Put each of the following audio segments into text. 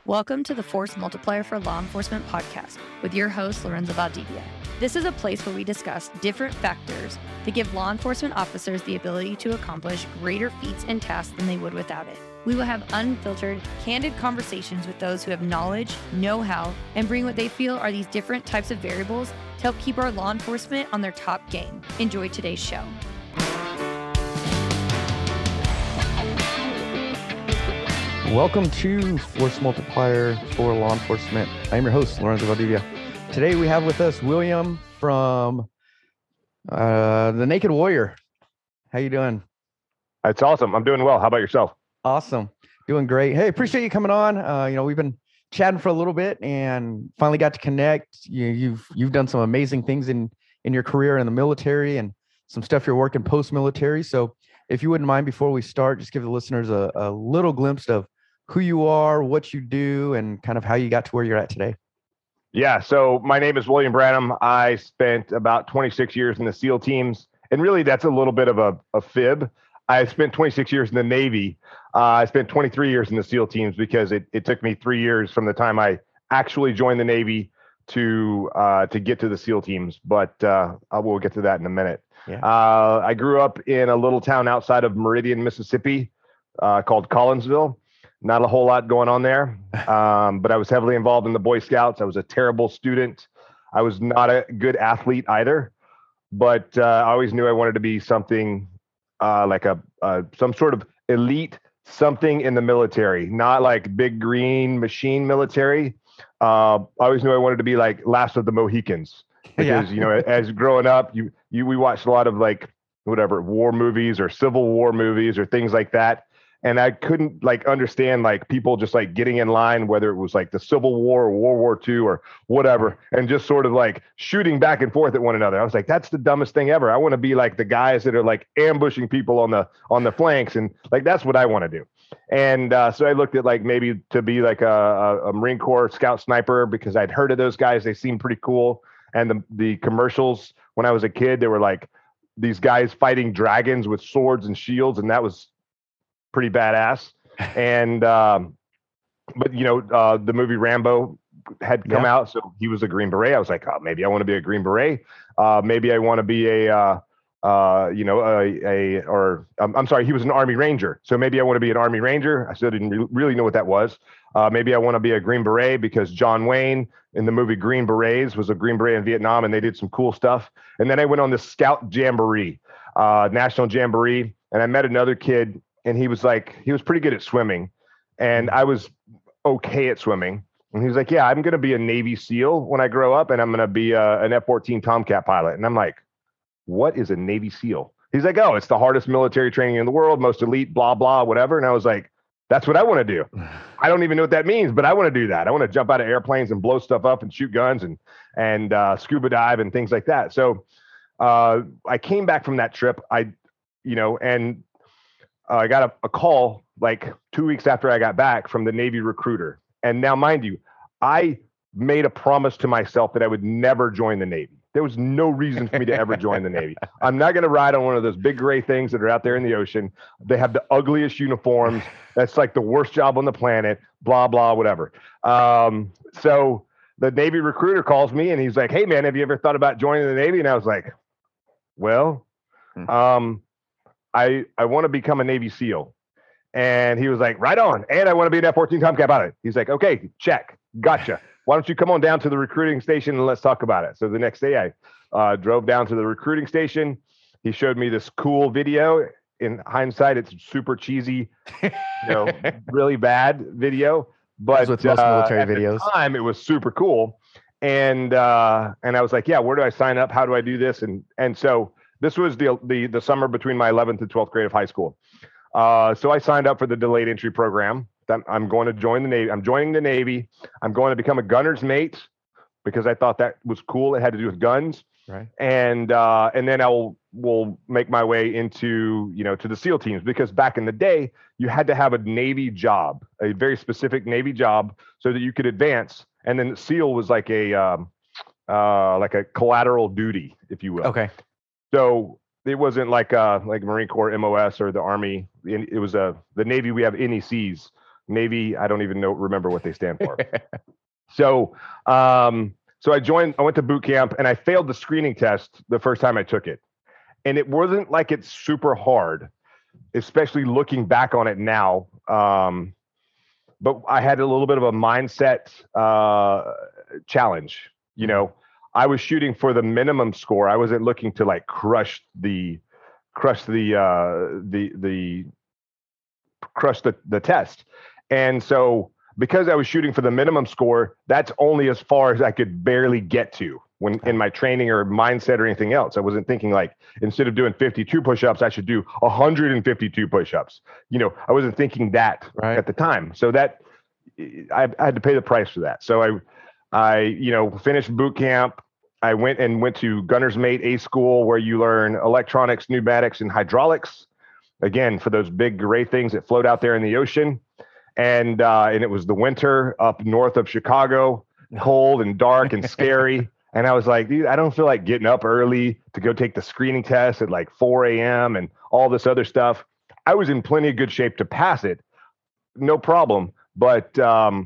Welcome to the Force Multiplier for Law Enforcement podcast with your host, Lorenzo Valdivia. This is a place where we discuss different factors that give law enforcement officers the ability to accomplish greater feats and tasks than they would without it. We will have unfiltered, candid conversations with those who have knowledge, know-how, and bring what they feel are these different types of variables to help keep our law enforcement on their top game. Enjoy today's show. Welcome to Force Multiplier for Law Enforcement. I'm your host, Lorenzo Valdivia. Today we have with us William from the Naked Warrior. How you doing? It's awesome. I'm doing well. How about yourself? Awesome. Doing great. Hey, appreciate you coming on. We've been chatting for a little bit and finally got to connect. You've done some amazing things in your career in the military and some stuff you're working post-military. So if you wouldn't mind, before we start, just give the listeners a little glimpse of who you are, what you do, and kind of how you got to where you're at today. Yeah, so my name is William Branham. I spent about 26 years in the SEAL teams, and really that's a little bit of a fib. I spent 26 years in the Navy. I spent 23 years in the SEAL teams because it took me 3 years from the time I actually joined the Navy to get to the SEAL teams, but we'll get to that in a minute. Yeah. I grew up in a little town outside of Meridian, Mississippi, called Collinsville. Not a whole lot going on there, but I was heavily involved in the Boy Scouts. I was a terrible student. I was not a good athlete either, but I always knew I wanted to be something like some sort of elite something in the military, not like big green machine military. I always knew I wanted to be like Last of the Mohicans because, as growing up, we watched a lot of like whatever war movies or Civil War movies or things like that. And I couldn't like understand like people just like getting in line, whether it was like the Civil War or World War II or whatever, and just sort of like shooting back and forth at one another. I was like, that's the dumbest thing ever. I want to be like the guys that are like ambushing people on the flanks, and like that's what I want to do. And so I looked at like maybe to be like a Marine Corps scout sniper because I'd heard of those guys. They seemed pretty cool. And the commercials when I was a kid, they were like these guys fighting dragons with swords and shields, and that was pretty badass. And but the movie Rambo had come out, so he was a Green Beret. I was like, oh, maybe I want to be a Green Beret. Maybe I want to be he was an Army Ranger, so maybe I want to be an Army Ranger. I still didn't really know what that was. Maybe I want to be a Green Beret because John Wayne in the movie Green Berets was a Green Beret in Vietnam, and they did some cool stuff. And then I went on this Scout Jamboree, National Jamboree, and I met another kid. And he was pretty good at swimming, and I was okay at swimming. And he was like, yeah, I'm going to be a Navy SEAL when I grow up, and I'm going to be an F-14 Tomcat pilot. And I'm like, what is a Navy SEAL? He's like, oh, it's the hardest military training in the world, most elite, blah, blah, whatever. And I was like, that's what I want to do. I don't even know what that means, but I want to do that. I want to jump out of airplanes and blow stuff up and shoot guns and scuba dive and things like that. So I came back from that trip. I got a call like 2 weeks after I got back from the Navy recruiter. And now, mind you, I made a promise to myself that I would never join the Navy. There was no reason for me to ever join the Navy. I'm not going to ride on one of those big gray things that are out there in the ocean. They have the ugliest uniforms. That's like the worst job on the planet, blah, blah, whatever. So the Navy recruiter calls me and he's like, hey, man, have you ever thought about joining the Navy? And I was like, well, I want to become a Navy SEAL. And he was like, right on. And I want to be an F-14 Tomcat pilot. He's like, okay, check. Gotcha. Why don't you come on down to the recruiting station and let's talk about it. So the next day I drove down to the recruiting station. He showed me this cool video. In hindsight, it's super cheesy, really bad video. But as with most military videos, at the time, it was super cool. And I was like, yeah, where do I sign up? How do I do this? And so this was the summer between my 11th and 12th grade of high school. So I signed up for the delayed entry program. I'm going to join the Navy. I'm joining the Navy. I'm going to become a gunner's mate because I thought that was cool. It had to do with guns. Right. And then will make my way into, to the SEAL teams, because back in the day, you had to have a Navy job, a very specific Navy job so that you could advance. And then SEAL was like a collateral duty, if you will. Okay. So it wasn't like Marine Corps MOS or the Army. It was the Navy. We have NECs. Navy. I don't even remember what they stand for. So I went to boot camp, and I failed the screening test the first time I took it. And it wasn't like it's super hard, especially looking back on it now. But I had a little bit of a mindset challenge. You know, I was shooting for the minimum score. I wasn't looking to like crush the test. And so because I was shooting for the minimum score, that's only as far as I could barely get to when in my training or mindset or anything else. I wasn't thinking like, instead of doing 52 push-ups, I should do 152 push-ups. You know, I wasn't thinking that at the time. So that I had to pay the price for that. So I finished boot camp. I went to Gunner's Mate A School, where you learn electronics, pneumatics, and hydraulics. Again, for those big gray things that float out there in the ocean. And it was the winter up north of Chicago, cold and dark and scary. And I was like, dude, I don't feel like getting up early to go take the screening test at like 4 a.m. and all this other stuff. I was in plenty of good shape to pass it, no problem. But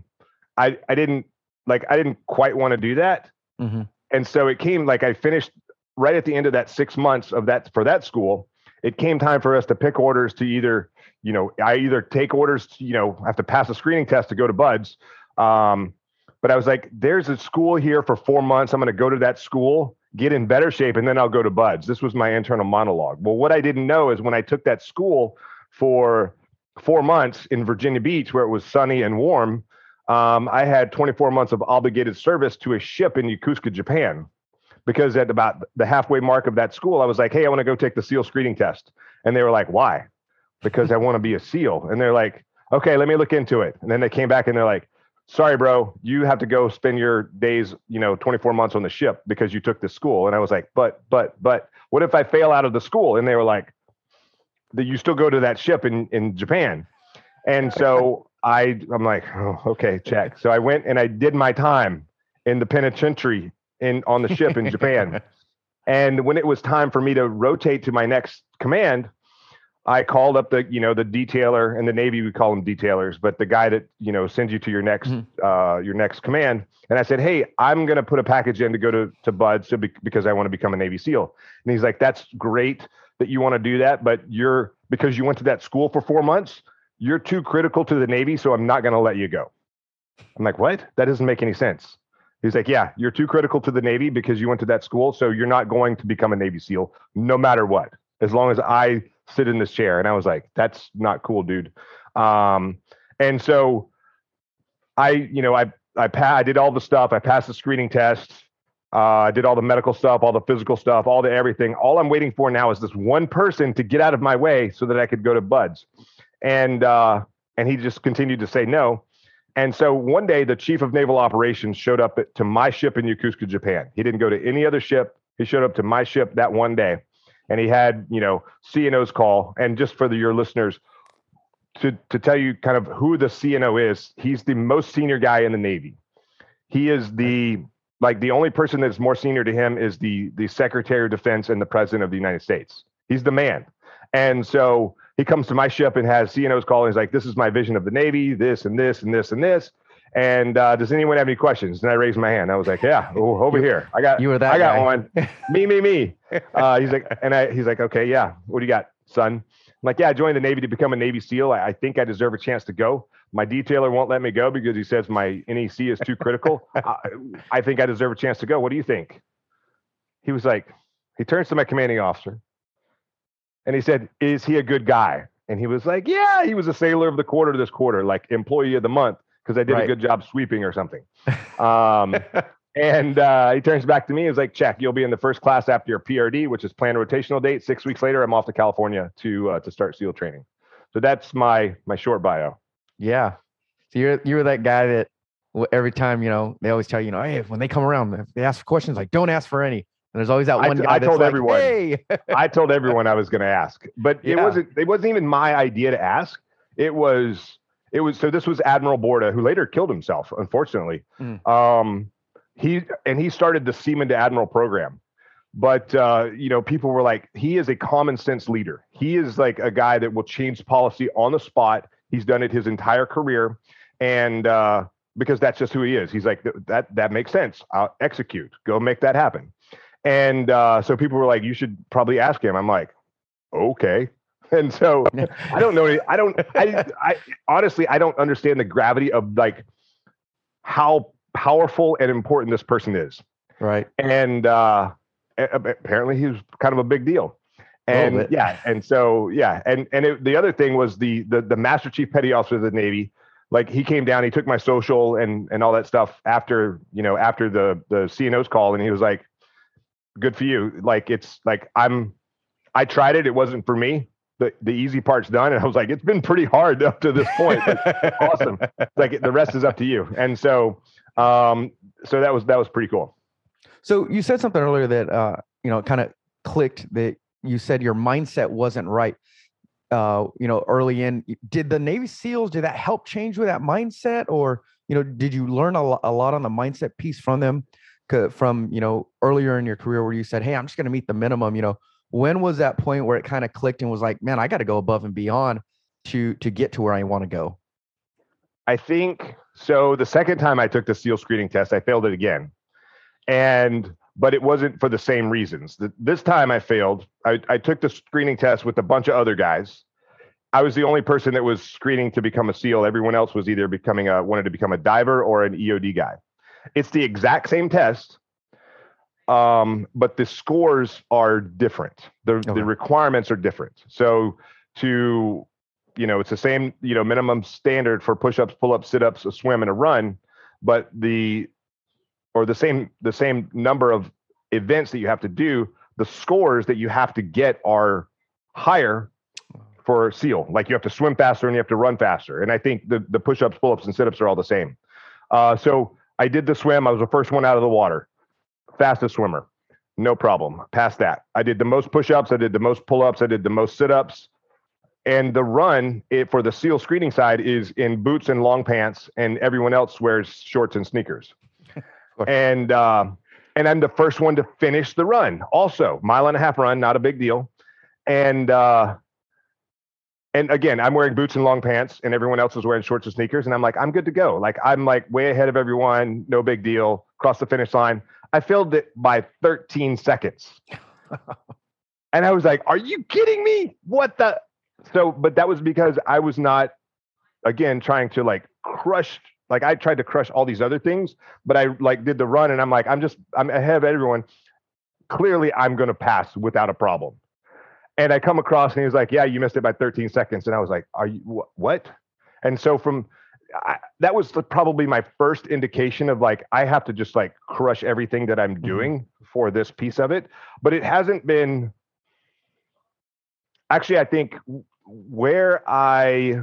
I didn't quite want to do that. Mm-hmm. And so it came like I finished right at the end of that 6 months of that for that school. It came time for us to pick orders to either, I either take orders to, have to pass a screening test to go to BUD/S. But I was like, there's a school here for 4 months. I'm going to go to that school, get in better shape, and then I'll go to BUD/S. This was my internal monologue. Well, what I didn't know is when I took that school for 4 months in Virginia Beach, where it was sunny and warm, I had 24 months of obligated service to a ship in Yokosuka, Japan. Because at about the halfway mark of that school, I was like, hey, I want to go take the SEAL screening test. And they were like, why? Because I want to be a SEAL. And they're like, okay, let me look into it. And then they came back and they're like, sorry, bro, you have to go spend your days, 24 months on the ship because you took this school. And I was like, but what if I fail out of the school? And they were like, you still go to that ship in Japan. And so I'm like, oh, okay, check. So I went and I did my time in the penitentiary on the ship in Japan. And when it was time for me to rotate to my next command, I called up the detailer. In the Navy, we call them detailers, but the guy that, sends you to your next command. And I said, hey, I'm going to put a package in to go to BUD/S because I want to become a Navy SEAL. And he's like, that's great that you want to do that, but because you went to that school for 4 months, you're too critical to the Navy, so I'm not going to let you go. I'm like, what? That doesn't make any sense. He's like, yeah, you're too critical to the Navy because you went to that school, so you're not going to become a Navy SEAL no matter what, as long as I sit in this chair. And I was like, that's not cool, dude. And so I did all the stuff. I passed the screening test. I did all the medical stuff, all the physical stuff, all the everything. All I'm waiting for now is this one person to get out of my way so that I could go to BUD/S. And he just continued to say no. And so one day, the chief of naval operations showed up to my ship in Yokosuka, Japan. He didn't go to any other ship. He showed up to my ship that one day. And he had, CNO's call. And just for your listeners, to tell you kind of who the CNO is, he's the most senior guy in the Navy. He is the only person that's more senior to him is the Secretary of Defense and the President of the United States. He's the man. And so he comes to my ship and has CNO's call. And he's like, this is my vision of the Navy, this and this and this and this. And does anyone have any questions? And I raised my hand. I was like, yeah, over here. I got one. Me. He's like, okay, yeah. What do you got, son? I'm like, yeah, I joined the Navy to become a Navy SEAL. I think I deserve a chance to go. My detailer won't let me go because he says my NEC is too critical. I think I deserve a chance to go. What do you think? He was like, he turns to my commanding officer and he said, is he a good guy? And he was like, yeah, he was a sailor of the quarter this quarter, like employee of the month, because I did a good job sweeping or something. And he turns back to me and is like, check, you'll be in the first class after your PRD, which is planned rotational date. 6 weeks later, I'm off to California to start SEAL training. So that's my short bio. Yeah. So you're that guy that every time, they always tell you, hey, when they come around, if they ask for questions, like don't ask for any. And there's always that one guy. I told everyone. Hey. I told everyone I was going to ask, but it wasn't even my idea to ask. It was. So this was Admiral Borda, who later killed himself, unfortunately. He started the Seaman to Admiral program. But, people were like, he is a common sense leader. He is like a guy that will change policy on the spot. He's done it his entire career. And because that's just who he is. He's like, that makes sense. I'll execute. Go make that happen. And so people were like, you should probably ask him. I'm like, okay. And so I don't know. I honestly, I don't understand the gravity of like how powerful and important this person is. Right. And apparently he was kind of a big deal. And and so, the other thing was the Master Chief Petty Officer of the Navy. Like he came down, he took my social and all that stuff after the CNO's call. And he was like, good for you. Like, it's like, I tried it. It wasn't for me. The easy part's done. And I was like, it's been pretty hard up to this point. Awesome. Like the rest is up to you. And so, so that was pretty cool. So you said something earlier that, kind of clicked, that you said your mindset wasn't right. Early in, did the Navy SEALs, did that help change with that mindset? Or, did you learn a lot on the mindset piece from them from, earlier in your career where you said, hey, I'm just going to meet the minimum? When was that point where it kind of clicked and was like, man, I got to go above and beyond to get to where I want to go? I think so. The second time I took the SEAL screening test, I failed it again. But it wasn't for the same reasons. This time I failed. I took the screening test with a bunch of other guys. I was the only person that was screening to become a SEAL. Everyone else was either wanted to become a diver or an EOD guy. It's the exact same test, but the scores are different. The requirements are different. So it's the same, minimum standard for push-ups, pull-ups, sit-ups, a swim, and a run, but the same number of events that you have to do, the scores that you have to get are higher for SEAL. Like you have to swim faster and you have to run faster. And I think the push-ups, pull-ups, and sit-ups are all the same. So I did the swim. I was the first one out of the water. Fastest swimmer. No problem. Passed that. I did the most push-ups. I did the most pull-ups. I did the most sit-ups. And the run for the SEAL screening side is in boots and long pants, and everyone else wears shorts and sneakers. And I'm the first one to finish the run. Also, 1.5 mile run, not a big deal. And again, I'm wearing boots and long pants, and everyone else is wearing shorts and sneakers. And I'm like, I'm good to go. Like I'm like way ahead of everyone. No big deal. Cross the finish line. I failed it by 13 seconds. And I was like, are you kidding me? What the? So, but that was because I was not, again, trying to like crush. Like I tried to crush all these other things, but I like did the run and I'm like, I'm ahead of everyone. Clearly I'm going to pass without a problem. And I come across and he was like, yeah, you missed it by 13 seconds. And I was like, are you what? And so that was probably my first indication of like, I have to just like crush everything that I'm doing for this piece of it. But it hasn't been, actually, I think where I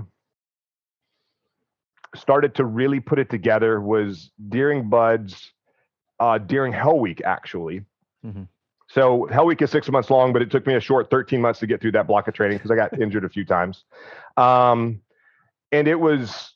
started to really put it together was during BUD/S, during Hell Week, actually. Mm-hmm. So Hell Week is 6 months long, but it took me a short 13 months to get through that block of training because I got injured a few times. And it was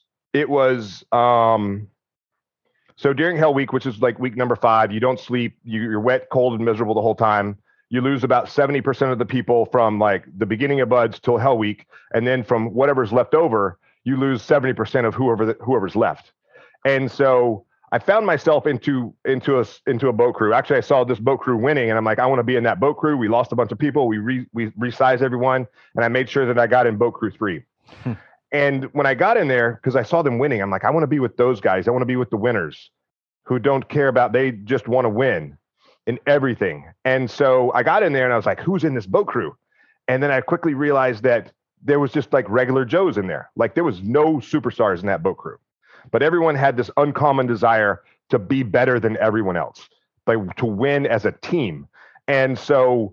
so during Hell Week, which is like week number 5, you don't sleep, you're wet, cold, and miserable the whole time. You lose about 70% of the people from like the beginning of BUD/S till Hell Week, and then from whatever's left over, you lose 70% of whoever's left. And so I found myself into a boat crew. Actually, I saw this boat crew winning, and I'm like, I want to be in that boat crew. We lost a bunch of people. We resized everyone, and I made sure that I got in boat crew 3. And when I got in there, because I saw them winning, I'm like, I want to be with those guys. I want to be with the winners who don't care about, they just want to win in everything. And so I got in there and I was like, who's in this boat crew? And then I quickly realized that there was just like regular Joes in there. Like there was no superstars in that boat crew, but everyone had this uncommon desire to be better than everyone else, like to win as a team. And so,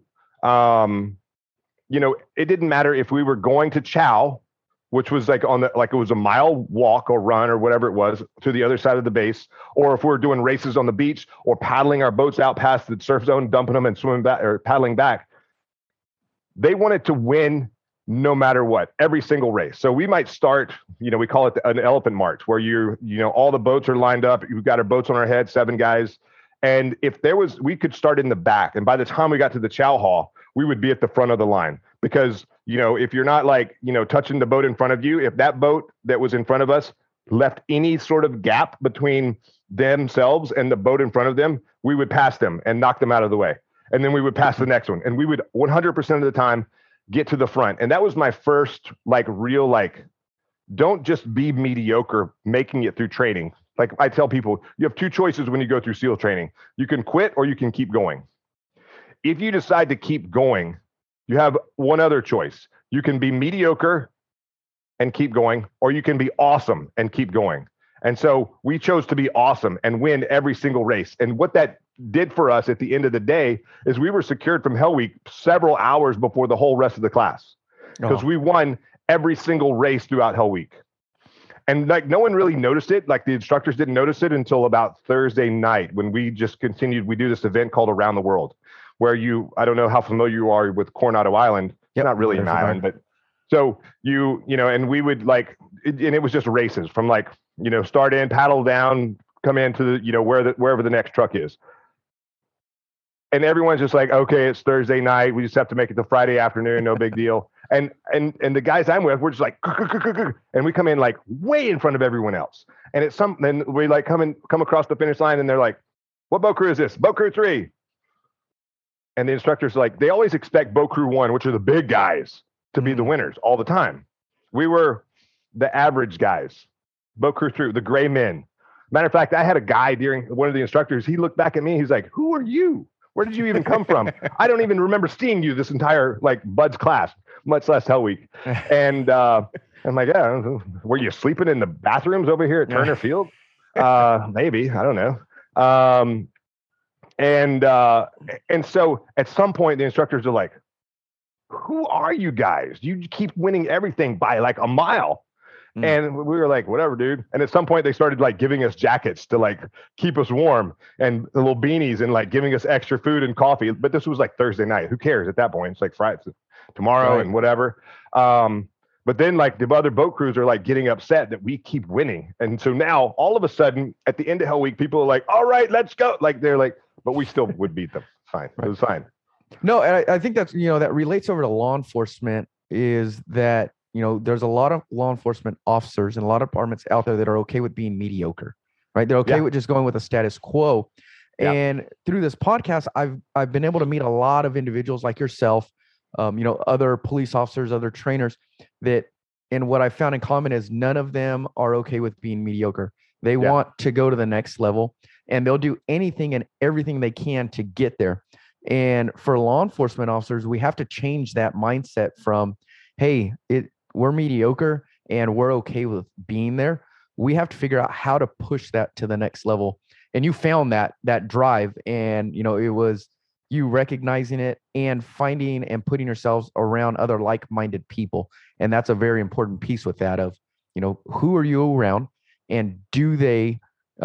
it didn't matter if we were going to Chow, which was like it was a mile walk or run or whatever it was to the other side of the base, or if we're doing races on the beach or paddling our boats out past the surf zone, dumping them and swimming back or paddling back. They wanted to win no matter what, every single race. So we might start, we call it an elephant march, where all the boats are lined up. We've got our boats on our head, 7 guys. And if we could start in the back. And by the time we got to the chow hall, we would be at the front of the line because, if you're not like, touching the boat in front of you, if that boat that was in front of us left any sort of gap between themselves and the boat in front of them, we would pass them and knock them out of the way. And then we would pass the next one. And we would 100% of the time get to the front. And that was my first real, don't just be mediocre making it through training. Like I tell people, you have two choices when you go through SEAL training. You can quit or you can keep going. If you decide to keep going, you have one other choice. You can be mediocre and keep going, or you can be awesome and keep going. And so we chose to be awesome and win every single race. And what that did for us at the end of the day is we were secured from Hell Week several hours before the whole rest of the class, because we won every single race throughout Hell Week. And no one really noticed it. The instructors didn't notice it until about Thursday night when we just continued. We do this event called Around the World, where I don't know how familiar you are with Coronado Island. It's not really an island, but so and we would and it was just races from start in, paddle down, come into the, wherever the next truck is. And everyone's just like, okay, it's Thursday night. We just have to make it to Friday afternoon. No big deal. And the guys I'm with, we're just like, and we come in way in front of everyone else. And then we come across the finish line and they're like, what boat crew is this? Boat crew 3. And the instructors they always expect boat crew 1, which are the big guys, to be the winners all the time. We were the average guys. Boat crew 3, the gray men. Matter of fact, I had a guy during one of the instructors, he looked back at me, he's like, who are you? Where did you even come from? I don't even remember seeing you this entire Bud's class, much less Hell Week. And I'm like, yeah, were you sleeping in the bathrooms over here at Turner Field? Maybe, I don't know. And so at some point the instructors are like, who are you guys? You keep winning everything by a mile. And we were like, whatever, dude. And at some point they started giving us jackets to keep us warm and the little beanies and giving us extra food and coffee. But this was Thursday night. Who cares at that point? It's Friday, tomorrow, and whatever. But then the other boat crews are getting upset that we keep winning. And so now all of a sudden at the end of Hell Week, people are like, all right, let's go. They're but we still would beat them. Fine. Right. It was fine. No, and I think that's, that relates over to law enforcement, is that, there's a lot of law enforcement officers and a lot of departments out there that are okay with being mediocre, right? They're okay with just going with a status quo. Yeah. And through this podcast, I've been able to meet a lot of individuals like yourself, other police officers, other trainers and what I found in common is none of them are okay with being mediocre. They want to go to the next level, and they'll do anything and everything they can to get there. And for law enforcement officers, we have to change that mindset from, hey, we're mediocre and we're okay with being there. We have to figure out how to push that to the next level. And you found that drive, and it was you recognizing it and finding and putting yourselves around other like-minded people. And that's a very important piece with that of, who are you around, and do they,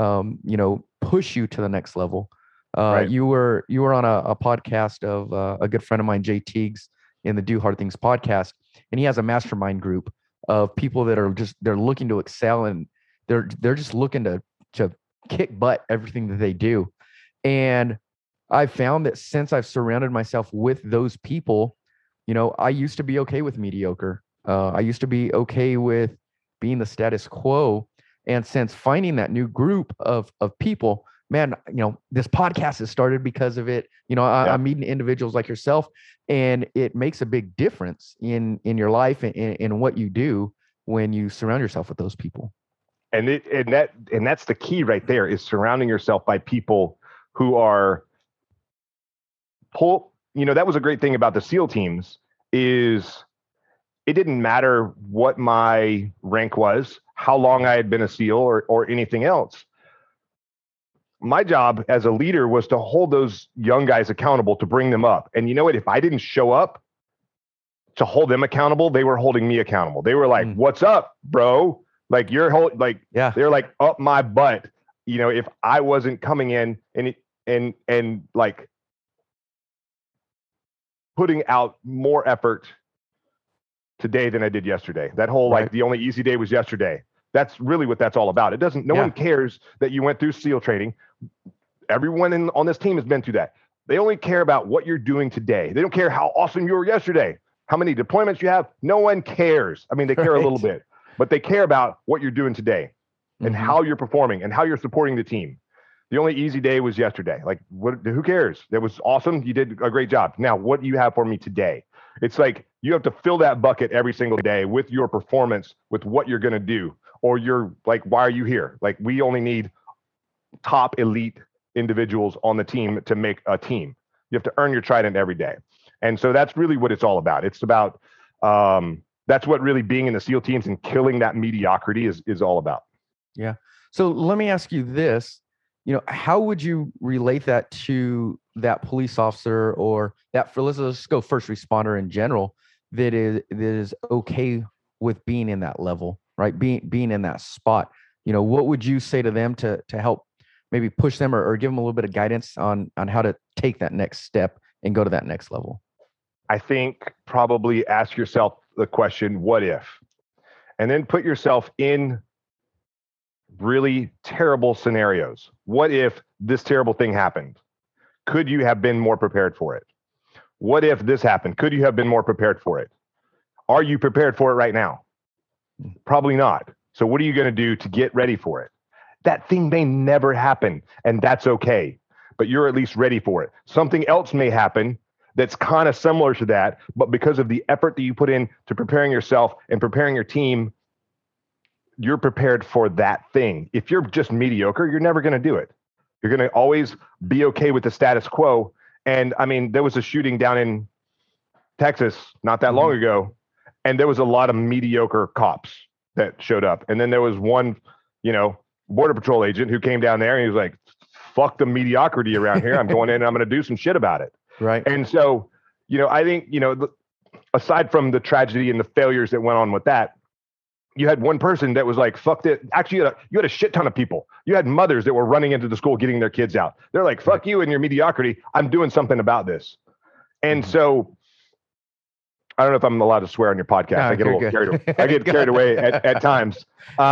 push you to the next level? Right. You were on a podcast of a good friend of mine, Jay Teagues, in the Do Hard Things podcast, and he has a mastermind group of people that are they're looking to excel, and they're just looking to kick butt everything that they do. And I found that since I've surrounded myself with those people, I used to be okay with mediocre. I used to be okay with being the status quo. And since finding that new group of people, man, this podcast has started because of it. I'm meeting individuals like yourself, and it makes a big difference in your life and in what you do when you surround yourself with those people. And that's the key right there, is surrounding yourself by people who are that was a great thing about the SEAL teams, is it didn't matter what my rank was, how long I had been a SEAL or anything else. My job as a leader was to hold those young guys accountable, to bring them up. And you know what? If I didn't show up to hold them accountable, they were holding me accountable. They were like, what's up, bro? They're like up my butt. If I wasn't coming in and putting out more effort today than I did yesterday. That whole the only easy day was yesterday. That's really what that's all about. No one cares that you went through SEAL training. Everyone on this team has been through that. They only care about what you're doing today. They don't care how awesome you were yesterday. how many deployments you have. No one cares. I mean, they care a little bit, but they care about what you're doing today and how you're performing and how you're supporting the team. The only easy day was yesterday. Like, who cares? That was awesome. You did a great job. Now, what do you have for me today? It's like you have to fill that bucket every single day with your performance, with what you're going to do. Or you're like, why are you here? Like, we only need top elite individuals on the team to make a team. You have to earn your trident every day. And so that's really what it's all about. It's about, that's what really being in the SEAL teams and killing that mediocrity is all about. Yeah. So let me ask you this, how would you relate that to that police officer or that, let's just go first responder in general, that is okay with being in that level, right? Being in that spot, what would you say to them to help maybe push them or give them a little bit of guidance on how to take that next step and go to that next level? I think probably ask yourself the question, what if? And then put yourself in really terrible scenarios. What if this terrible thing happened? Could you have been more prepared for it? What if this happened? Could you have been more prepared for it? Are you prepared for it right now? Probably not. So what are you going to do to get ready for it? That thing may never happen, and that's okay, but you're at least ready for it. Something else may happen that's kind of similar to that, but because of the effort that you put in to preparing yourself and preparing your team, you're prepared for that thing. If you're just mediocre, you're never going to do it. You're going to always be okay with the status quo. And I mean, there was a shooting down in Texas not that long ago, and there was a lot of mediocre cops that showed up. And then there was one, Border Patrol agent who came down there and he was like, fuck the mediocrity around here. I'm going in and I'm going to do some shit about it. Right. And so, I think, aside from the tragedy and the failures that went on with that, you had one person that was like, fuck it. Actually, you had a shit ton of people. You had mothers that were running into the school, getting their kids out. They're like, fuck you and your mediocrity. I'm doing something about this. And so I don't know if I'm allowed to swear on your podcast. No, I get a little carried away. I get carried away at times.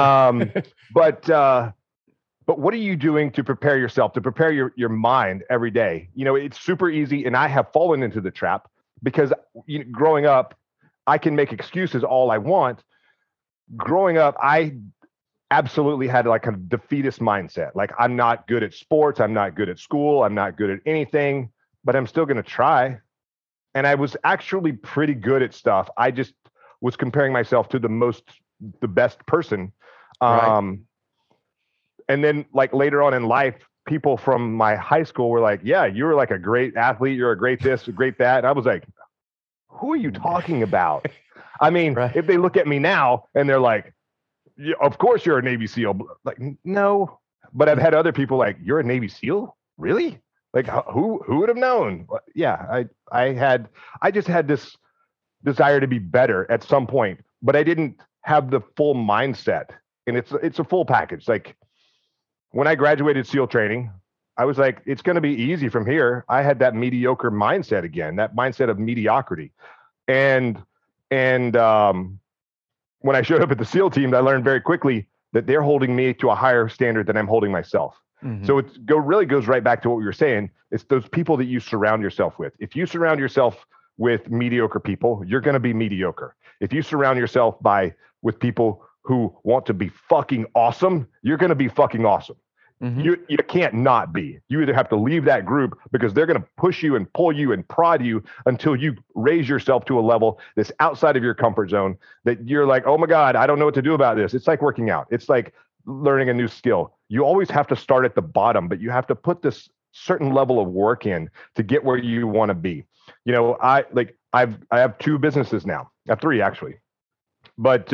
But what are you doing to prepare yourself, to prepare your mind every day? It's super easy. And I have fallen into the trap because growing up, I can make excuses all I want. Growing up, I absolutely had like a defeatist mindset. Like, I'm not good at sports. I'm not good at school. I'm not good at anything, but I'm still going to try. And I was actually pretty good at stuff. I just was comparing myself to the best person. Right. And then like later on in life, people from my high school were like, yeah, you were like a great athlete. You're a great this, a great that. And I was like, who are you talking about? I mean, Right. If they look at me now and they're like, yeah, of course you're a Navy SEAL. Like, no, but I've had other people like, you're a Navy SEAL? Really? Like, who would have known? Yeah, I just had this desire to be better at some point, but I didn't have the full mindset. And it's a full package. Like, when I graduated SEAL training, I was like, it's going to be easy from here. I had that mediocre mindset again, that mindset of mediocrity. And when I showed up at the SEAL team, I learned very quickly that they're holding me to a higher standard than I'm holding myself. Mm-hmm. So it really goes right back to what we were saying. It's those people that you surround yourself with. If you surround yourself with mediocre people, you're going to be mediocre. If you surround yourself with people who want to be fucking awesome, you're going to be fucking awesome. Mm-hmm. You can't not be. You either have to leave that group because they're going to push you and pull you and prod you until you raise yourself to a level that's outside of your comfort zone, that you're like, oh my God, I don't know what to do about this. It's like working out. It's like learning a new skill. You always have to start at the bottom, but you have to put this certain level of work in to get where you want to be. I have 2 businesses now. I have 3 actually, but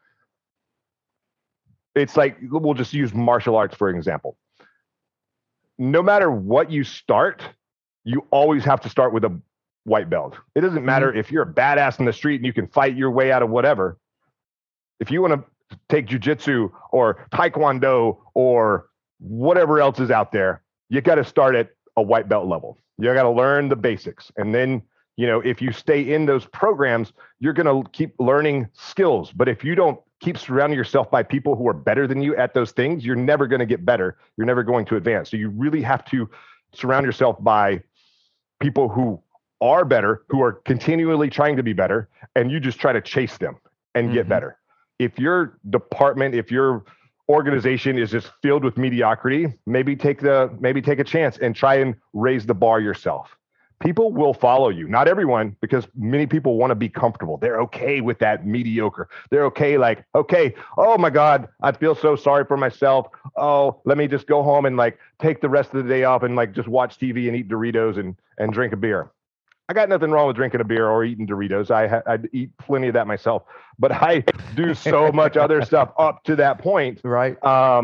it's like, we'll just use martial arts for example. No matter what you start, you always have to start with a white belt. It doesn't matter if you're a badass in the street and you can fight your way out of whatever. If you want to take jujitsu or taekwondo or whatever else is out there, you got to start at a white belt level. You got to learn the basics. And then, if you stay in those programs, you're going to keep learning skills. But if you don't keep surrounding yourself by people who are better than you at those things, you're never going to get better. You're never going to advance. So you really have to surround yourself by people who are better, who are continually trying to be better, and you just try to chase them and get better. If your department, if your organization is just filled with mediocrity, maybe take a chance and try and raise the bar yourself. People will follow you. Not everyone, because many people want to be comfortable. They're okay with that mediocre. They're okay, like, okay, oh my God, I feel so sorry for myself. Oh, let me just go home and like take the rest of the day off and like just watch TV and eat Doritos and drink a beer. I got nothing wrong with drinking a beer or eating Doritos. I eat plenty of that myself, but I do so much other stuff up to that point. Right.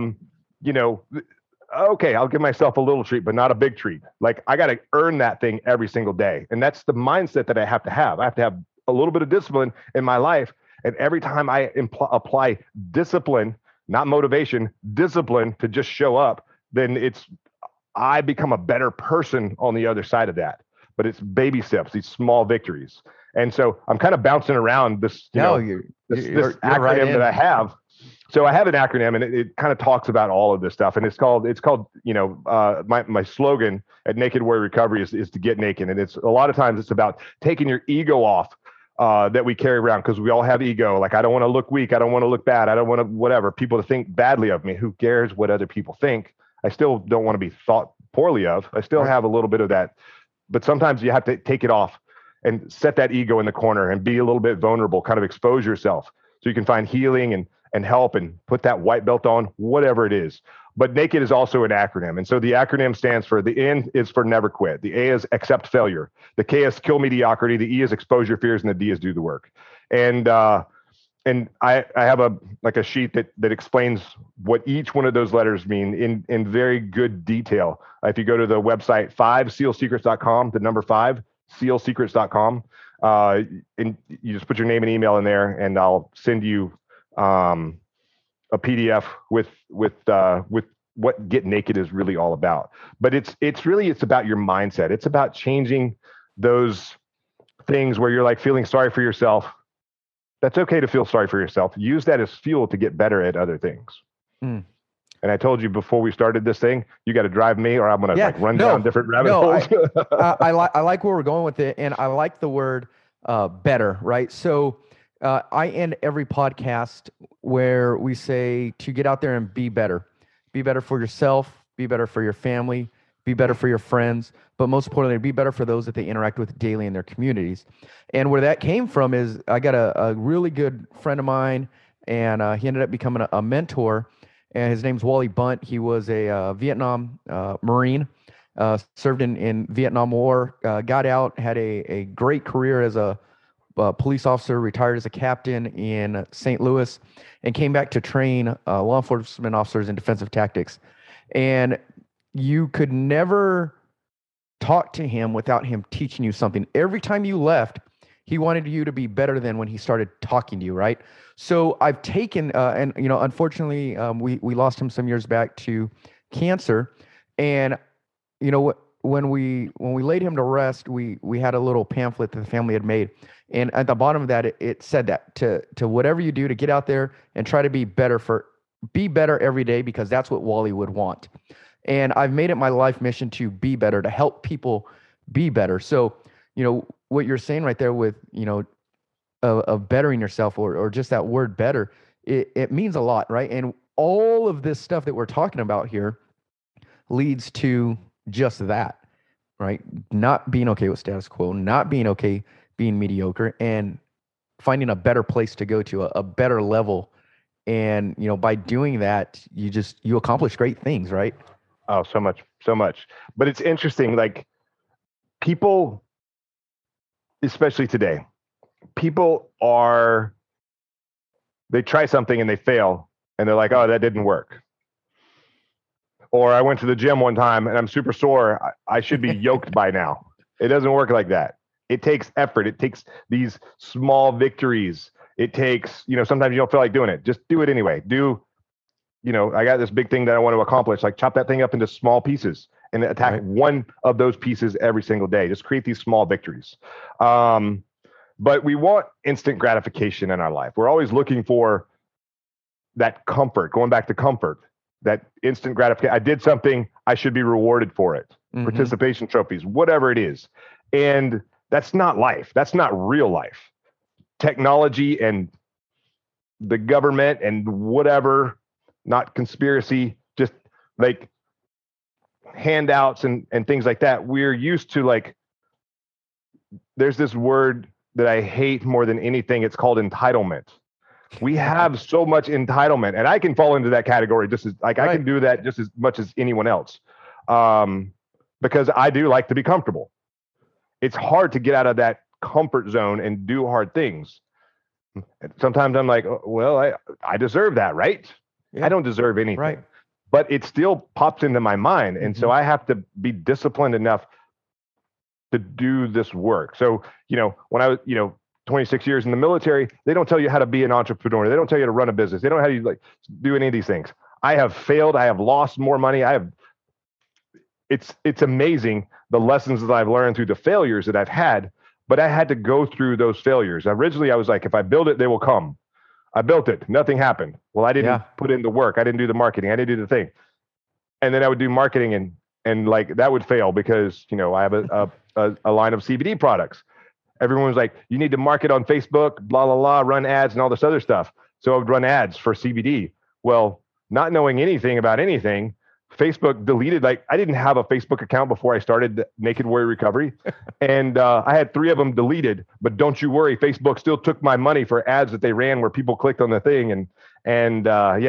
Okay, I'll give myself a little treat, but not a big treat. Like I got to earn that thing every single day. And that's the mindset that I have to have. I have to have a little bit of discipline in my life. And every time I apply discipline, not motivation, discipline to just show up, then I become a better person on the other side of that. But it's baby steps, these small victories. And so I'm kind of bouncing around this acronym right that I have. So I have an acronym, and it kind of talks about all of this stuff. And it's called my slogan at Naked Warrior Recovery is to get naked. And it's a lot of times it's about taking your ego off that we carry around, because we all have ego. Like, I don't want to look weak. I don't want to look bad. I don't want to whatever people to think badly of me. Who cares what other people think? I still don't want to be thought poorly of. I still have a little bit of that. But sometimes you have to take it off and set that ego in the corner and be a little bit vulnerable, kind of expose yourself so you can find healing and help and put that white belt on, whatever it is. But NAKED is also an acronym. And so the acronym stands for, the N is for never quit. The A is accept failure. The K is kill mediocrity. The E is expose your fears. And the D is do the work. And I have a sheet that explains what each one of those letters mean in very good detail. If you go to the website 5sealsecrets.com, the number 5 sealsecrets.com, and you just put your name and email in there, and I'll send you a PDF with what Get Naked is really all about. But it's about your mindset. It's about changing those things where you're like feeling sorry for yourself. That's okay to feel sorry for yourself. Use that as fuel to get better at other things. And I told you before we started this thing, you got to drive me, or I'm going to run down different rabbit holes. I like where we're going with it. And I like the word better, right? So I end every podcast where we say to get out there and be better. Be better for yourself, be better for your family, be better for your friends, but most importantly, be better for those that they interact with daily in their communities. And where that came from is I got a really good friend of mine, and he ended up becoming a mentor, and his name's Wally Bunt. He was a Vietnam Marine, served in Vietnam War, got out, had a great career as a police officer, retired as a captain in St. Louis, and came back to train law enforcement officers in defensive tactics. And you could never talk to him without him teaching you something. Every time you left, he wanted you to be better than when he started talking to you, right? So I've taken, and unfortunately, we lost him some years back to cancer. And when we laid him to rest, we had a little pamphlet that the family had made, and at the bottom of that, it said that to whatever you do, to get out there and try to be better every day, because that's what Wally would want. And I've made it my life mission to be better, to help people be better. So, what you're saying right there with, of bettering yourself, or just that word better, it means a lot, right? And all of this stuff that we're talking about here leads to just that, right? Not being okay with status quo, not being okay being mediocre, and finding a better place to go to, a better level. And, by doing that, you accomplish great things, right? Oh, so much. But it's interesting, like, people, especially today, they try something and they fail, and they're like, oh, that didn't work. Or I went to the gym one time and I'm super sore. I should be yoked by now. It doesn't work like that. It takes effort. It takes these small victories. It takes, sometimes you don't feel like doing it. Just do it anyway. I got this big thing that I want to accomplish. Like, chop that thing up into small pieces and attack one of those pieces every single day. Just create these small victories. But we want instant gratification in our life. We're always looking for that comfort, going back to comfort, that instant gratification. I did something, I should be rewarded for it. Participation trophies, whatever it is. And That's not life. That's not real life. Technology and the government and whatever, not conspiracy, just like handouts and things like that. We're used to, like, there's this word that I hate more than anything. It's called entitlement. We have so much entitlement, and I can fall into that category just as like, right. I can do that just as much as anyone else, because I do like to be comfortable. It's hard to get out of that comfort zone and do hard things. Sometimes I'm like, well, I deserve that, right? Yeah. I don't deserve anything, right. But it still pops into my mind. And so I have to be disciplined enough to do this work. So, when I was, 26 years in the military, they don't tell you how to be an entrepreneur. They don't tell you how to run a business. They don't know how to do any of these things. I have failed. I have lost more money. It's amazing the lessons that I've learned through the failures that I've had, but I had to go through those failures. Originally, I was like, if I build it, they will come. I built it. Nothing happened. Well, I didn't put in the work. I didn't do the marketing. I didn't do the thing. And then I would do marketing and like that would fail because, I have a line of CBD products. Everyone was like, you need to market on Facebook, blah, blah, blah, run ads and all this other stuff. So I would run ads for CBD. Well, not knowing anything about anything, Facebook deleted, I didn't have a Facebook account before I started Naked Warrior Recovery. And I had 3 of them deleted, but don't you worry, Facebook still took my money for ads that they ran where people clicked on the thing and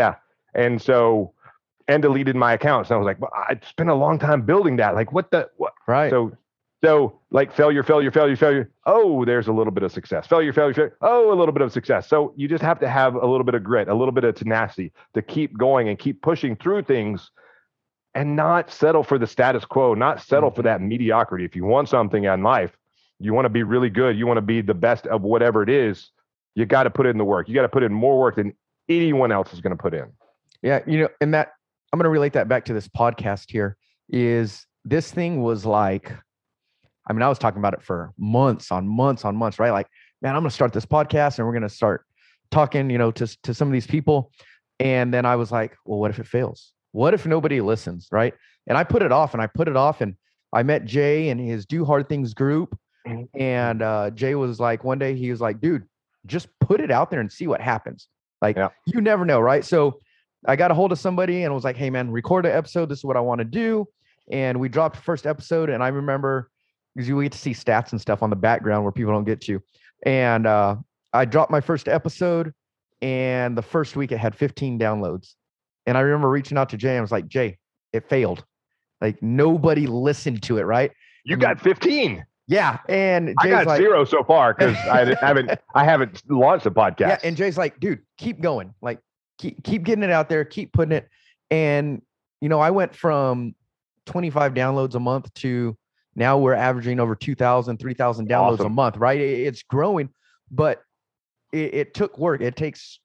deleted my accounts. And I was like, well, I spent a long time building that. Like what? Right. So like failure. Oh, there's a little bit of success. Failure. Oh, a little bit of success. So you just have to have a little bit of grit, a little bit of tenacity to keep going and keep pushing through things and not settle for the status quo, not settle for that mediocrity. If you want something in life, you want to be really good, you want to be the best of whatever it is, you got to put in the work. You got to put in more work than anyone else is going to put in. Yeah. And that I'm going to relate that back to this podcast here is this thing was like, I was talking about it for months on months, right? Like, man, I'm going to start this podcast and we're going to start talking, to some of these people. And then I was like, well, what if it fails? What if nobody listens? Right. And I put it off and I met Jay and his Do Hard Things group. And Jay was like, one day he was like, dude, just put it out there and see what happens. Like, you never know. Right. So I got a hold of somebody and was like, hey man, record an episode. This is what I want to do. And we dropped the first episode. And I remember, because you get to see stats and stuff on the background where people don't get to. And I dropped my first episode, and the first week it had 15 downloads. And I remember reaching out to Jay and I was like, Jay, it failed. Like nobody listened to it, right? You got 15. Yeah. And Jay's I got 0 so far because I haven't launched a podcast. Yeah. And Jay's like, dude, keep going. Like keep getting it out there, keep putting it. And I went from 25 downloads a month to now we're averaging over 2,000, 3,000 downloads a month, right? It's growing, but it took work. It takes,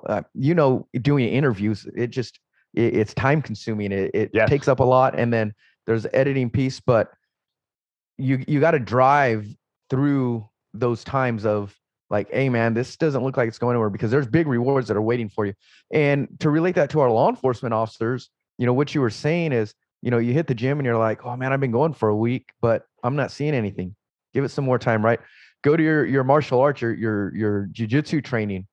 doing interviews, it's time consuming. It takes up a lot. And then there's the editing piece, but you got to drive through those times of like, hey man, this doesn't look like it's going anywhere because there's big rewards that are waiting for you. And to relate that to our law enforcement officers, what you were saying is, you hit the gym and you're like, oh man, I've been going for a week, but I'm not seeing anything. Give it some more time, right? Go to your martial arts, your jiu-jitsu training.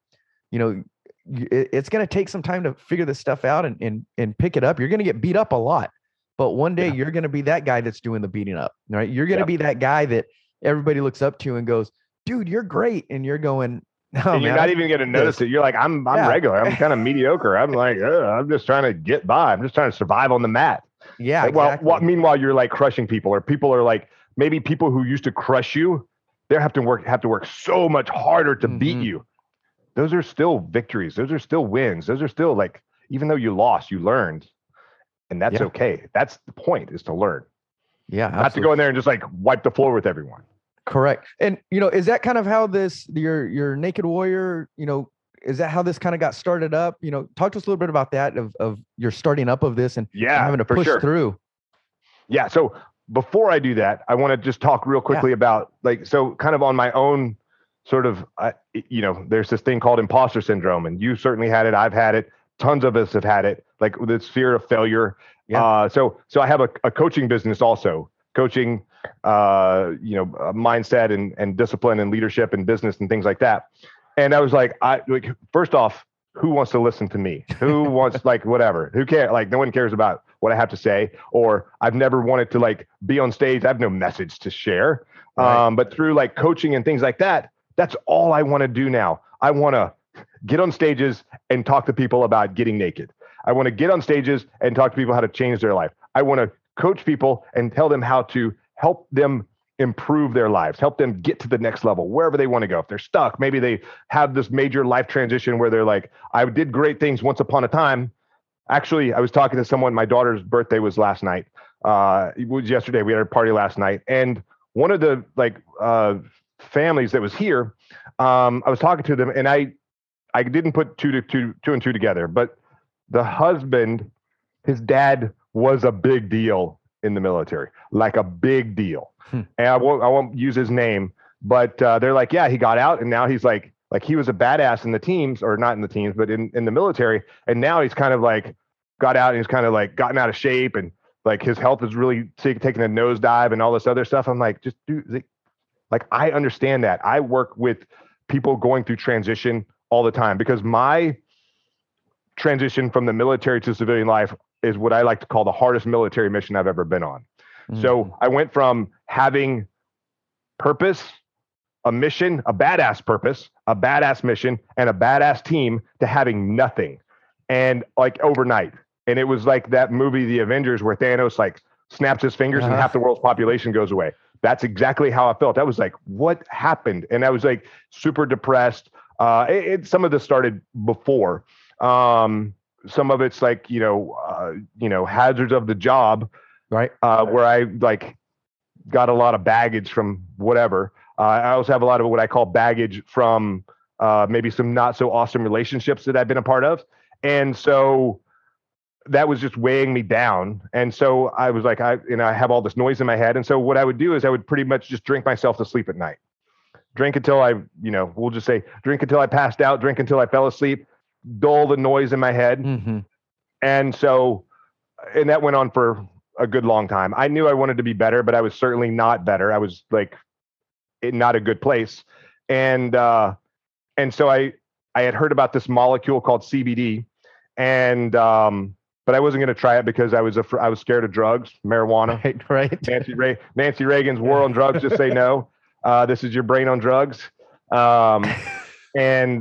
It's going to take some time to figure this stuff out and pick it up. You're going to get beat up a lot, but one day you're going to be that guy that's doing the beating up, right? You're going to be that guy that everybody looks up to and goes, dude, you're great. And you're going, no, and you're not even going to notice it. You're like, I'm regular. I'm kind of mediocre. I'm like, I'm just trying to get by. I'm just trying to survive on the mat. Yeah. Like, exactly. Well, meanwhile, you're like crushing people, or people are like, maybe people who used to crush you, they have to work so much harder to beat you. Those are still victories. Those are still wins. Those are still like, even though you lost, you learned, and that's okay. That's the point, is to learn. Yeah. Absolutely. Not to go in there and just like wipe the floor with everyone. Correct. And, is that kind of how your Naked Warrior, is that how this kind of got started up? Talk to us a little bit about that of your starting up of this and having to push through. Yeah. So before I do that, I want to just talk real quickly about so kind of on my own sort of, there's this thing called imposter syndrome, and you certainly had it. I've had it. Tons of us have had it, like this fear of failure. Yeah. So I have a coaching business also, coaching mindset and discipline and leadership and business and things like that. And I was like, first off, who wants to listen to me? Who wants whatever? Who cares? No one cares about what I have to say, or I've never wanted to be on stage. I have no message to share. Right. But through coaching and things like that, that's all I want to do now. I want to get on stages and talk to people about getting naked. I want to get on stages and talk to people how to change their life. I want to coach people and tell them how to help them improve their lives, help them get to the next level, wherever they want to go. If they're stuck, maybe they have this major life transition where they're like, I did great things once upon a time. Actually, I was talking to someone, my daughter's birthday was last night. It was yesterday. We had a party last night. And one of the families that was here, I was talking to them, and I didn't put two and two together, but the husband, his dad was a big deal in the military, a big deal. And I won't use his name, but they're like, yeah, he got out, and now he's like he was a badass in the teams, or not in the teams, but in the military. And now he's kind of got out, and he's kind of gotten out of shape, and his health is really taking a nosedive and all this other stuff. I'm like, just do I understand that. I work with people going through transition all the time, because my transition from the military to civilian life is what I like to call the hardest military mission I've ever been on. So I went from having purpose, a mission, a badass purpose, a badass mission, and a badass team, to having nothing, and overnight. And it was like that movie, The Avengers, where Thanos snaps his fingers and half the world's population goes away. That's exactly how I felt. I was like, what happened? And I was super depressed. Some of this started before. Some of it's hazards of the job. Right. Where I got a lot of baggage from whatever. I also have a lot of what I call baggage from maybe some not so awesome relationships that I've been a part of. And so that was just weighing me down. And so I was I have all this noise in my head. And so what I would do is I would pretty much just drink myself to sleep at night. Drink until we'll just say drink until I passed out, drink until I fell asleep, dull the noise in my head. Mm-hmm. And that went on for a good long time. I knew I wanted to be better, but I was certainly not better. I was in not a good place. And so I had heard about this molecule called CBD, and but I wasn't going to try it because I was scared of drugs, marijuana. Right. Nancy Reagan's war on drugs. Just say no. This is your brain on drugs. And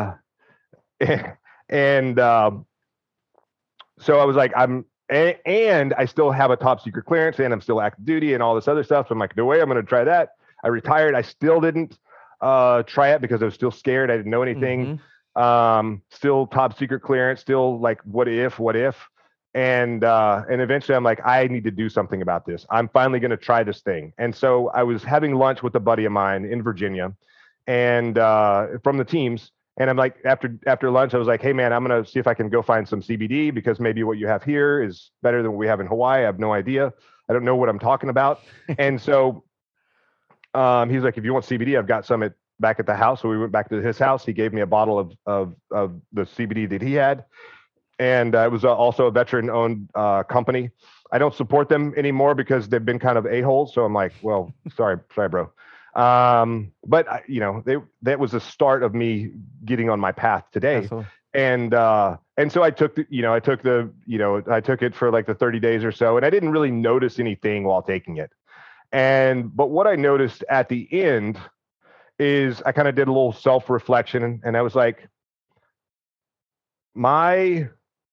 so I was like, and I still have a top secret clearance, and I'm still active duty and all this other stuff. So I'm like, no way, I'm going to try that. I retired. I still didn't try it because I was still scared. I didn't know anything. Mm-hmm. Still top secret clearance, still what if? And eventually I'm like, I need to do something about this. I'm finally going to try this thing. And so I was having lunch with a buddy of mine in Virginia, and from the teams. And I'm like, after lunch, I was like, hey man, I'm going to see if I can go find some CBD, because maybe what you have here is better than what we have in Hawaii. I have no idea. I don't know what I'm talking about. And so he's like, if you want CBD, I've got some back at the house. So we went back to his house. He gave me a bottle of the CBD that he had. And it was also a veteran owned company. I don't support them anymore because they've been kind of a-holes. So I'm like, well, sorry, bro. But that was the start of me getting on my path today. Absolutely. And so I took I took it for the 30 days or so, and I didn't really notice anything while taking it. But what I noticed at the end is I kind of did a little self-reflection, and I was like, I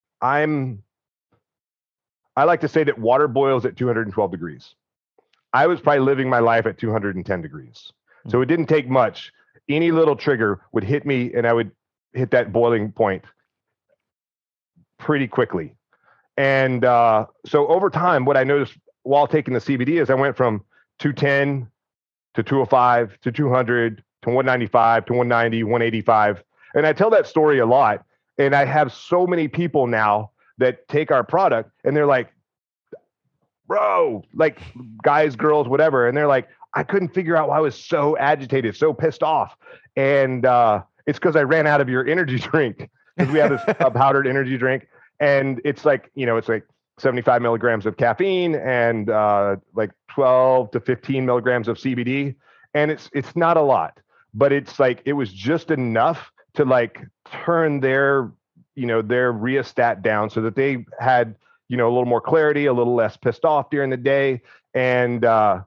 like to say that water boils at 212 degrees. I was probably living my life at 210 degrees. So it didn't take much. Any little trigger would hit me, and I would hit that boiling point pretty quickly. And so over time, what I noticed while taking the CBD is I went from 210 to 205 to 200 to 195 to 190, 185. And I tell that story a lot. And I have so many people now that take our product, and they're like, bro, guys, girls, whatever. And they're like, I couldn't figure out why I was so agitated, so pissed off. And it's because I ran out of your energy drink, because we have this powdered energy drink. And it's it's 75 milligrams of caffeine and like 12 to 15 milligrams of CBD. And it's not a lot, but it's like, it was just enough to like turn their rheostat down so that they had, a little more clarity, a little less pissed off during the day. And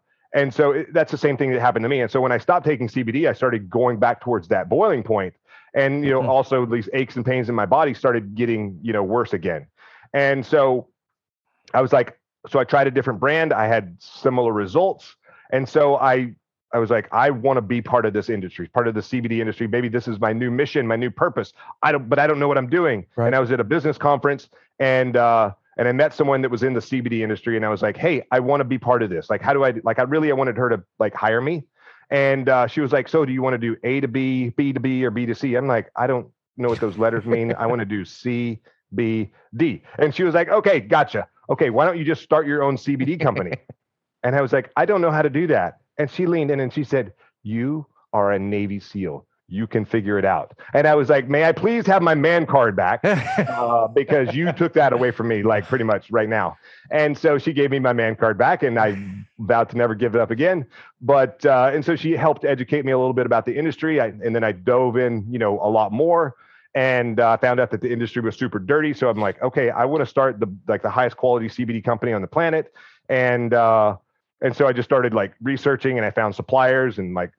so that's the same thing that happened to me. And so when I stopped taking CBD, I started going back towards that boiling point. And, also these aches and pains in my body started getting, worse again. And so I was like, so I tried a different brand. I had similar results. And so I was like, I want to be part of this industry, part of the CBD industry. Maybe this is my new mission, my new purpose. But I don't know what I'm doing. Right. And I was at a business conference and I met someone that was in the CBD industry. And I was like, hey, I want to be part of this. Like, how do I wanted her to like hire me. And she was like, so do you want to do A to B, B to B, or B to C? I'm like, I don't know what those letters mean. I want to do C, B, D. And she was like, okay, gotcha. Okay, why don't you just start your own CBD company? And I was like, I don't know how to do that. And she leaned in and she said, you are a Navy SEAL. You can figure it out. And I was like, may I please have my man card back? Because you took that away from me, like pretty much right now. And so she gave me my man card back and I vowed to never give it up again. But, and so she helped educate me a little bit about the industry. And then I dove in, a lot more and found out that the industry was super dirty. So I'm like, okay, I want to start the highest quality CBD company on the planet. And so I just started like researching and I found suppliers and like,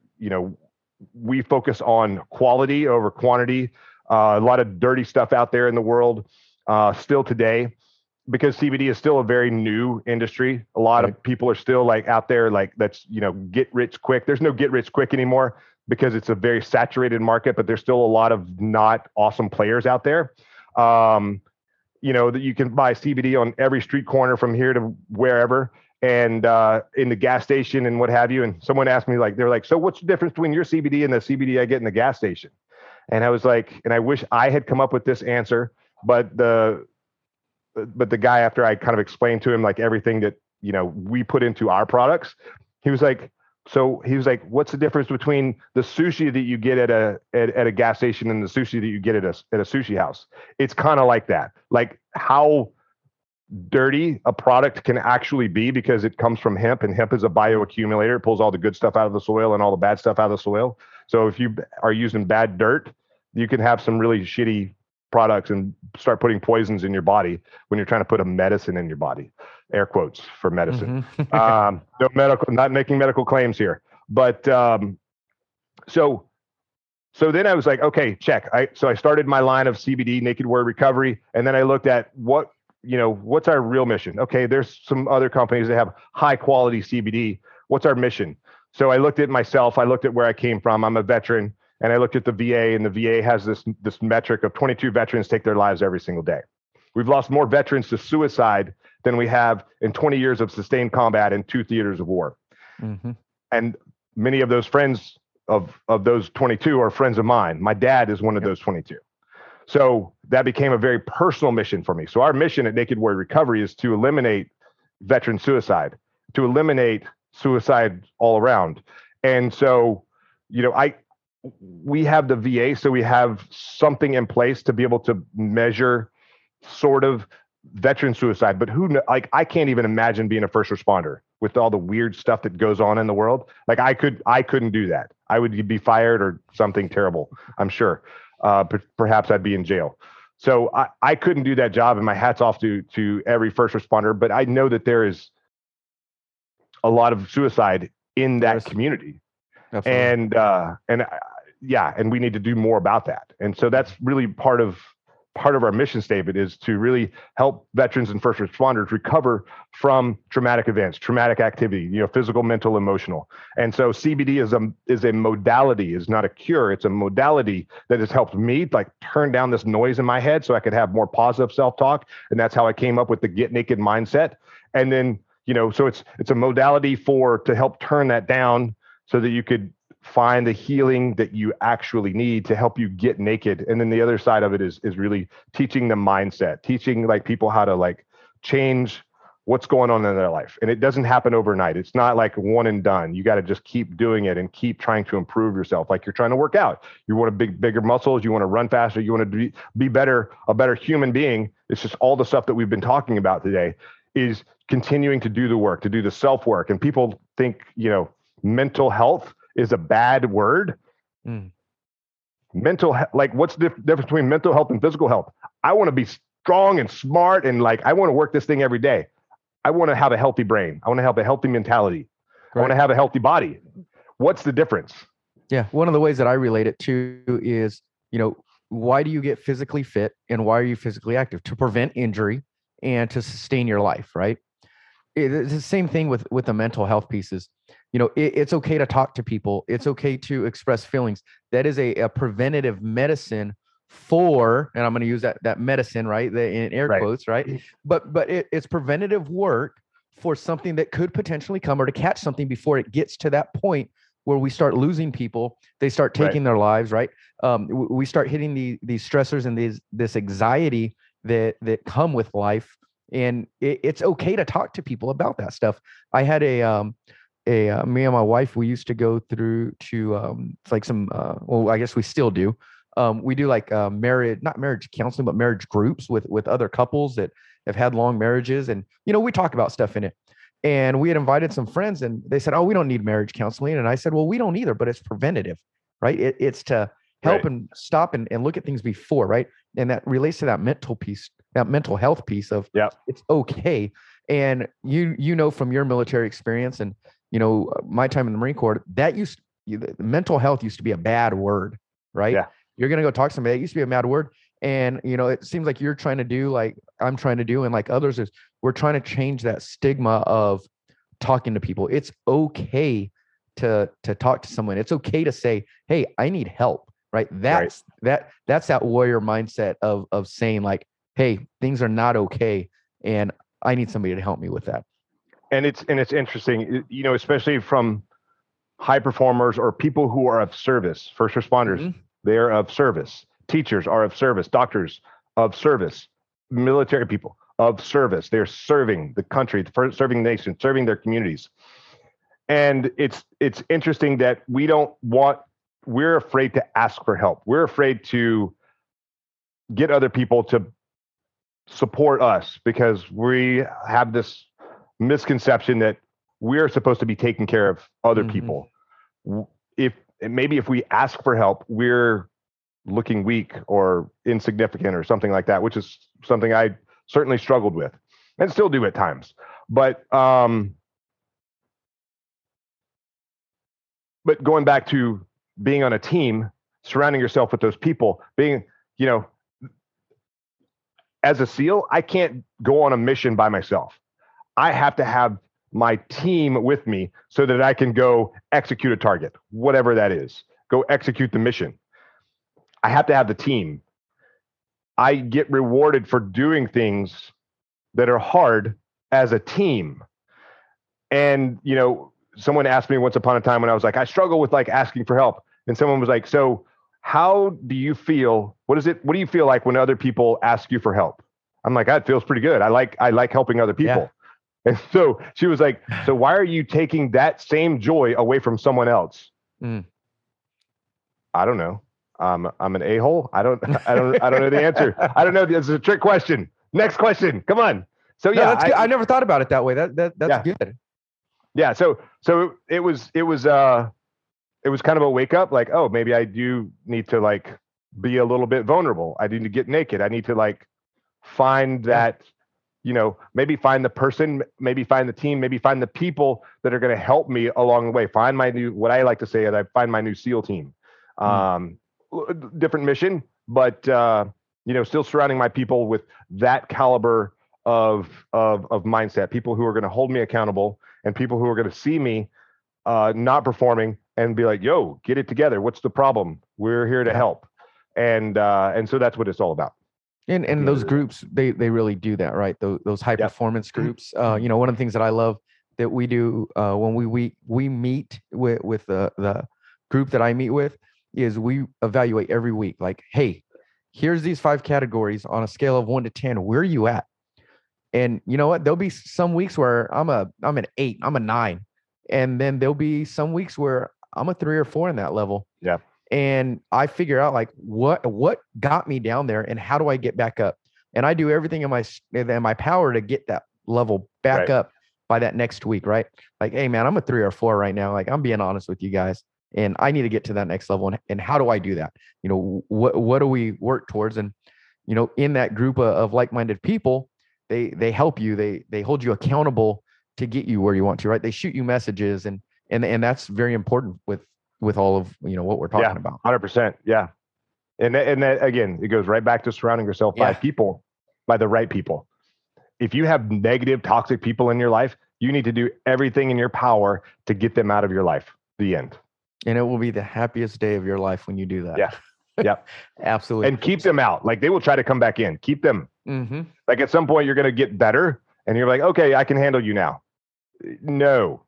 we focus on quality over quantity. A lot of dirty stuff out there in the world still today, because CBD is still a very new industry. A lot of people are still like out there, like that's, get rich quick. There's no get rich quick anymore because it's a very saturated market, but there's still a lot of not awesome players out there. That you can buy CBD on every street corner from here to wherever. And in the gas station and what have you. And someone asked me, they're like, so what's the difference between your CBD and the CBD I get in the gas station? And I was like, and I wish I had come up with this answer, but the guy, after I kind of explained to him like everything that, we put into our products, he was like, what's the difference between the sushi that you get at a gas station and the sushi that you get at a sushi house? It's kind of like that, like how dirty a product can actually be, because it comes from hemp, and hemp is a bioaccumulator. It pulls all the good stuff out of the soil and all the bad stuff out of the soil. So if you are using bad dirt, you can have some really shitty products and start putting poisons in your body when you're trying to put a medicine in your body. Air quotes for medicine. No medical, not making medical claims here, but so then I was like, okay, check. So I started my line of CBD, Naked Warrior Recovery, and then I looked at what's our real mission? Okay, there's some other companies that have high quality CBD. What's our mission? So I looked at myself, I looked at where I came from. I'm a veteran, and I looked at the VA, and the VA has this metric of 22 veterans take their lives every single day. We've lost more veterans to suicide than we have in 20 years of sustained combat in 2 theaters of war. Mm-hmm. And many of those friends of those 22 are friends of mine. My dad is one of those 22. So that became a very personal mission for me. So our mission at Naked Warrior Recovery is to eliminate veteran suicide, to eliminate suicide all around. And so, we have the VA, so we have something in place to be able to measure sort of veteran suicide. But I can't even imagine being a first responder with all the weird stuff that goes on in the world. Like I couldn't do that. I would be fired or something terrible, I'm sure. Perhaps I'd be in jail. So I couldn't do that job, and my hat's off to every first responder. But I know that there is a lot of suicide in that community. Absolutely. And we need to do more about that. And so that's really part of our mission statement, is to really help veterans and first responders recover from traumatic events, traumatic activity, physical, mental, emotional. And so CBD is a modality, is not a cure. It's a modality that has helped me like turn down this noise in my head so I could have more positive self-talk. And that's how I came up with the Get Naked mindset. And then, so it's a modality to help turn that down so that you could find the healing that you actually need to help you get naked. And then the other side of it is really teaching the mindset, teaching like people how to like change what's going on in their life. And it doesn't happen overnight. It's not like one and done. You got to just keep doing it and keep trying to improve yourself. Like you're trying to work out. You want bigger muscles. You want to run faster. You want to be better, a better human being. It's just all the stuff that we've been talking about today is continuing to do the work, to do the self-work. And people think, mental health is a bad word. Like what's the difference between mental health and physical health? I want to be strong and smart and I want to work this thing every day. I want to have a healthy brain. I want to have a healthy mentality. Right. I want to have a healthy body. What's the difference? Yeah. One of the ways that I relate it to is, why do you get physically fit and why are you physically active? To prevent injury and to sustain your life, right? It's the same thing with the mental health pieces. It's okay to talk to people. It's okay to express feelings. That is a preventative medicine for, and I'm going to use that medicine, right? In air quotes, right? But it's preventative work for something that could potentially come, or to catch something before it gets to that point where we start losing people. They start taking their lives, right? We start hitting these stressors and this anxiety that come with life. And it's okay to talk to people about that stuff. I had me and my wife, we used to go through to it's like some well, I guess we still do. We do like not marriage counseling, but marriage groups with other couples that have had long marriages. And, we talk about stuff in it. And we had invited some friends and they said, oh, we don't need marriage counseling. And I said, well, we don't either, but it's preventative, right? It's to help and stop and look at things before, right? And that relates to that mental piece, that mental health piece of it's okay. And from your military experience and, my time in the Marine Corps, mental health used to be a bad word, right? Yeah. You're going to go talk to somebody. That used to be a bad word. And, it seems like you're trying to do like I'm trying to do. And like others is we're trying to change that stigma of talking to people. It's okay to talk to someone. It's okay to say, hey, I need help, right? That's that warrior mindset of saying like, hey, things are not okay. And I need somebody to help me with that. And it's interesting, especially from high performers or people who are of service, first responders. Mm-hmm. They're of service. Teachers are of service. Doctors of service. Military people of service. They're serving the country, serving the nation, serving their communities. And it's interesting that we're afraid to ask for help. We're afraid to get other people to support us because we have this misconception that we're supposed to be taking care of other people. If we ask for help, we're looking weak or insignificant or something like that, which is something I certainly struggled with and still do at times. But going back to being on a team, surrounding yourself with those people, being, as a SEAL, I can't go on a mission by myself. I have to have my team with me so that I can go execute a target, whatever that is, go execute the mission. I have to have the team. I get rewarded for doing things that are hard as a team. And, someone asked me once upon a time when I was like, I struggle with like asking for help. And someone was like, so how do you feel? What do you feel like when other people ask you for help? I'm like, that feels pretty good. I like helping other people. Yeah. And so she was like, so why are you taking that same joy away from someone else? I don't know. I'm an a-hole. I don't know the answer. I don't know. This is a trick question. Next question. Come on. So yeah, that's good. I never thought about it that way. That's good. Yeah. So it was kind of a wake up, like, oh, maybe I do need to like be a little bit vulnerable. I need to get naked. I need to like find that, maybe find the person, maybe find the team, maybe find the people that are going to help me along the way. Find what I like to say is I find my new SEAL team. Different mission, but still surrounding my people with that caliber of mindset, people who are going to hold me accountable and people who are going to see me not performing and be like, yo, get it together. What's the problem? We're here to help. And so that's what it's all about. And those groups, they really do that, right? Those high performance groups. One of the things that I love that we do when we meet with the group that I meet with is we evaluate every week. Like, hey, here's these 5 categories on a scale of 1 to 10. Where are you at? And you know what? There'll be some weeks where I'm an 8, I'm a 9. And then there'll be some weeks where I'm a 3 or 4 in that level. Yeah. And I figure out like what got me down there and how do I get back up? And I do everything in my power to get that level back up by that next week, right? Like, hey man, I'm a 3 or 4 right now. Like, I'm being honest with you guys, and I need to get to that next level. And how do I do that? You know, what do we work towards? And you know, in that group of like-minded people, they help you, they hold you accountable to get you where you want to, right? They shoot you messages, and that's very important with all of, you know, what we're talking about. 100%. Yeah. And that, again, it goes right back to surrounding yourself by the right people. If you have negative, toxic people in your life, you need to do everything in your power to get them out of your life. The end. And it will be the happiest day of your life when you do that. Yeah. Yeah. Absolutely. And keep them out. Like, they will try to come back in. Keep them. Mm-hmm. Like, at some point you're going to get better and you're like, okay, I can handle you now. No.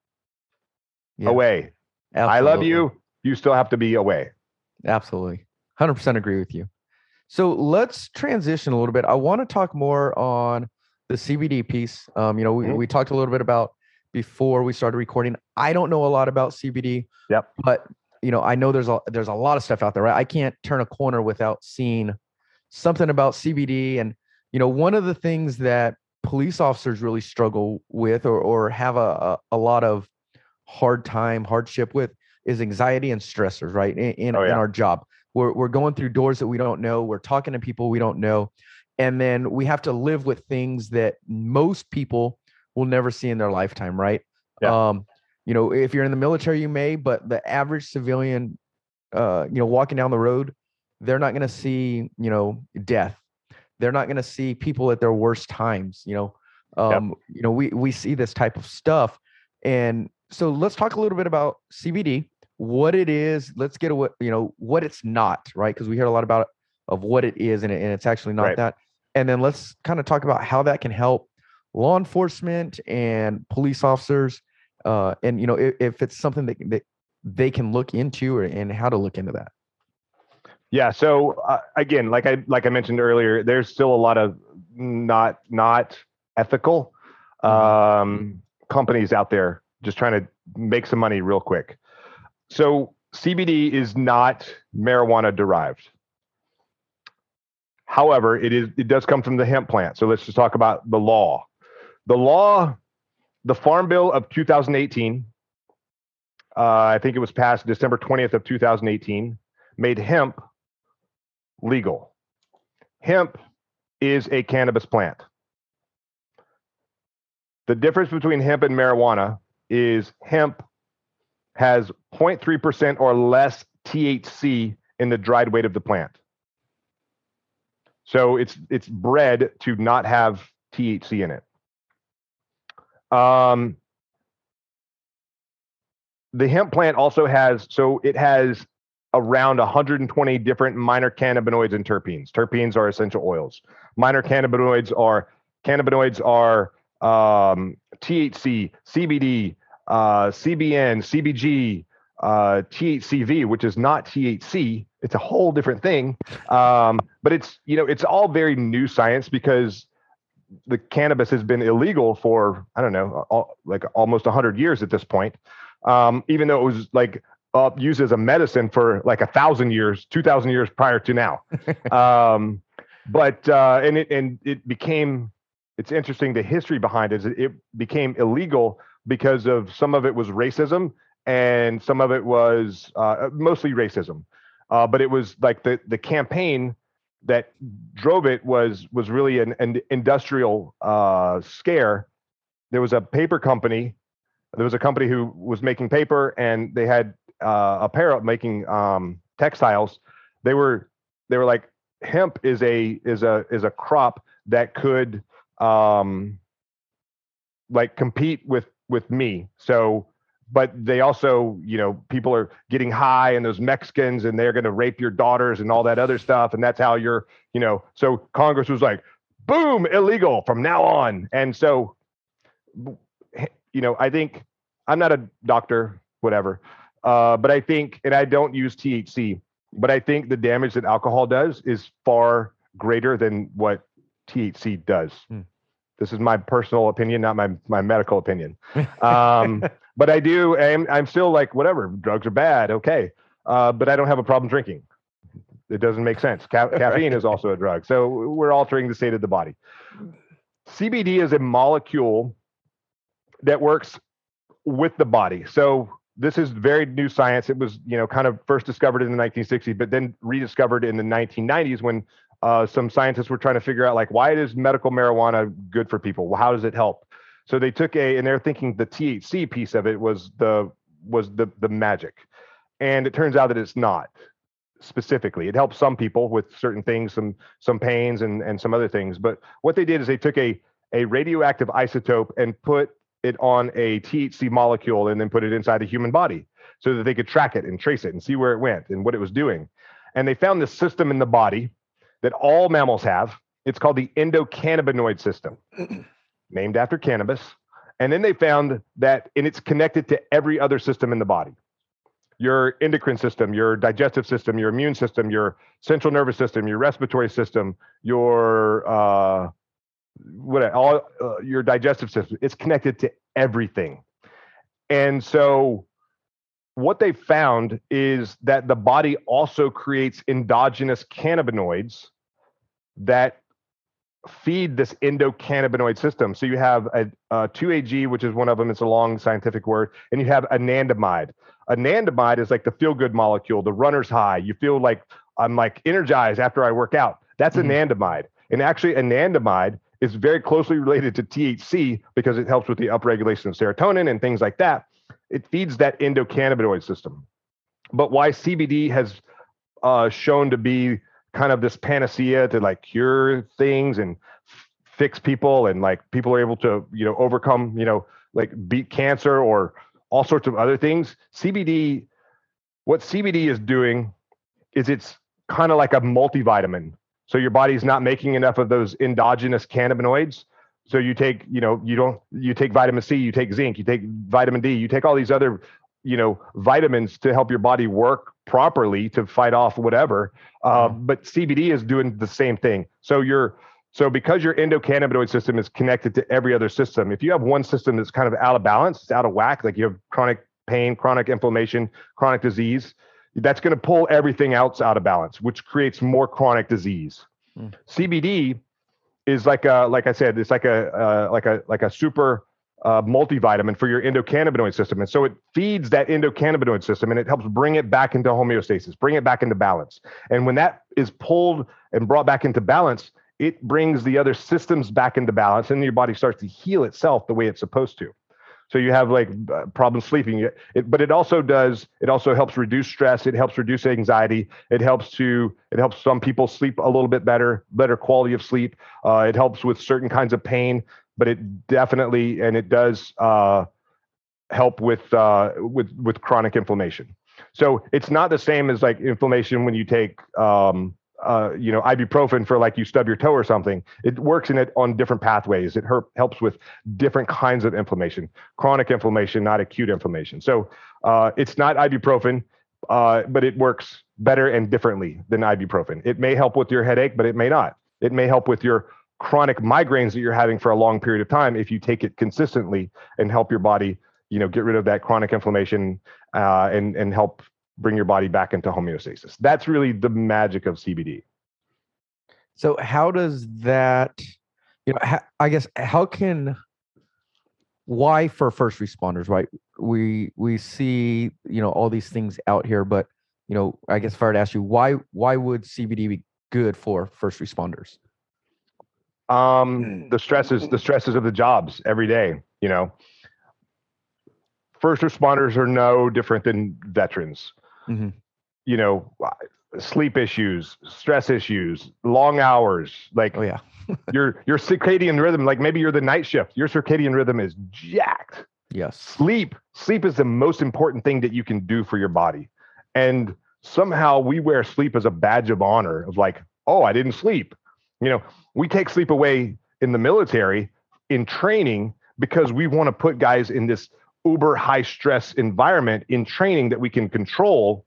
Yeah. Away. Absolutely. I love you. You still have to be away. Absolutely. 100% agree with you. So let's transition a little bit. I want to talk more on the CBD piece. You know, we talked a little bit about before we started recording. I don't know a lot about CBD. Yep. But you know, I know there's a lot of stuff out there, right? I can't turn a corner without seeing something about CBD. And you know, one of the things that police officers really struggle with, or have a lot of hardship with, is anxiety and stressors, right? In our job. We're going through doors that we don't know. We're talking to people we don't know. And then we have to live with things that most people will never see in their lifetime, right? Yeah. You know, if you're in the military, you may, but the average civilian, you know, walking down the road, they're not going to see, you know, death. They're not going to see people at their worst times. You know, you know, we see this type of stuff. And so let's talk a little bit about CBD, what it is. Let's get away, you know, what it's not, right? Because we hear a lot about of what it is, and it's actually not that. And then let's kind of talk about how that can help law enforcement and police officers. And you know, if it's something that they can look into, and how to look into that. Yeah. So again, like I mentioned earlier, there's still a lot of not ethical companies out there just trying to make some money real quick. So CBD is not marijuana derived. However, it does come from the hemp plant. So let's just talk about the law. The Farm Bill of 2018, I think it was passed December 20th of 2018, made hemp legal. Hemp is a cannabis plant. The difference between hemp and marijuana is hemp has 0.3% or less THC in the dried weight of the plant. So it's bred to not have THC in it. The hemp plant also has around 120 different minor cannabinoids and terpenes. Terpenes are essential oils. Minor cannabinoids are THC, CBD, CBN, CBG, THCV, which is not THC. It's a whole different thing. But it's all very new science, because the cannabis has been illegal for, I don't know, like almost 100 years at this point. Even though it was like used as a medicine for like 1,000 years, 2,000 years prior to now. It's interesting, the history behind it is it became illegal because of some of it was racism, and some of it was mostly racism. But it was like the campaign that drove it was really an industrial scare. There was a paper company. There was a company who was making paper, and they had apparel making textiles. They were like, hemp is a crop that could like compete with me. So, but they also, people are getting high, and those Mexicans, and they're going to rape your daughters and all that other stuff. And that's how you're, so Congress was like, boom, illegal from now on. And so, I think, I'm not a doctor, whatever, but I think, and I don't use THC, but I think the damage that alcohol does is far greater than what THC does. This is my personal opinion, not my medical opinion. But I'm still like, whatever, drugs are bad. Okay. But I don't have a problem drinking. It doesn't make sense. Caffeine is also a drug. So we're altering the state of the body. CBD is a molecule that works with the body. So this is very new science. It was, kind of first discovered in the 1960s, but then rediscovered in the 1990s when some scientists were trying to figure out, like, why is medical marijuana good for people? Well, how does it help? So they took and they're thinking the THC piece of it was the magic. And it turns out that it's not specifically. It helps some people with certain things, some pains and some other things. But what they did is they took a radioactive isotope and put it on a THC molecule and then put it inside the human body so that they could track it and trace it and see where it went and what it was doing. And they found this system in the body that all mammals have. It's called the endocannabinoid system, named after cannabis. And then they found that, and it's connected to every other system in the body. Your endocrine system, your digestive system, your immune system, your central nervous system, your respiratory system, your your digestive system. It's connected to everything. And so what they found is that the body also creates endogenous cannabinoids that feed this endocannabinoid system. So you have a 2-AG, which is one of them. It's a long scientific word. And you have anandamide. Anandamide is like the feel-good molecule, the runner's high. You feel like I'm like energized after I work out. That's anandamide. And actually anandamide is very closely related to THC because it helps with the upregulation of serotonin and things like that. It feeds that endocannabinoid system. But why CBD has shown to be kind of this panacea to like cure things and fix people, and like people are able to, overcome, like beat cancer or all sorts of other things. What CBD is doing is it's kind of like a multivitamin. So your body's not making enough of those endogenous cannabinoids. So you take, you take vitamin C, you take zinc, you take vitamin D, you take all these other, vitamins to help your body work properly to fight off whatever. But CBD is doing the same thing. So because your endocannabinoid system is connected to every other system, if you have one system that's kind of out of balance, it's out of whack, like you have chronic pain, chronic inflammation, chronic disease, that's going to pull everything else out of balance, which creates more chronic disease. CBD is like I said, it's like a super multivitamin for your endocannabinoid system. And so it feeds that endocannabinoid system and it helps bring it back into homeostasis, bring it back into balance. And when that is pulled and brought back into balance, it brings the other systems back into balance and your body starts to heal itself the way it's supposed to. So you have like problems sleeping, but it also helps reduce stress. It helps reduce anxiety. It helps some people sleep a little bit better quality of sleep. It helps with certain kinds of pain, but it definitely, and it does help with chronic inflammation. So it's not the same as like inflammation when you take, ibuprofen for like you stub your toe or something. It works on different pathways. It helps with different kinds of inflammation, chronic inflammation, not acute inflammation. So it's not ibuprofen, but it works better and differently than ibuprofen. It may help with your headache, but it may not. It may help with your chronic migraines that you're having for a long period of time if you take it consistently and help your body, get rid of that chronic inflammation and help bring your body back into homeostasis. That's really the magic of CBD. So how does that, why for first responders, right? We see, all these things out here, but, I guess if I were to ask you, why would CBD be good for first responders? The stresses of the jobs every day, First responders are no different than veterans. Sleep issues, stress issues, long hours, like your circadian rhythm, like maybe you're the night shift, your circadian rhythm is jacked. Yes. Sleep is the most important thing that you can do for your body. And somehow we wear sleep as a badge of honor of like, oh, I didn't sleep. We take sleep away in the military in training because we want to put guys in this uber high stress environment in training that we can control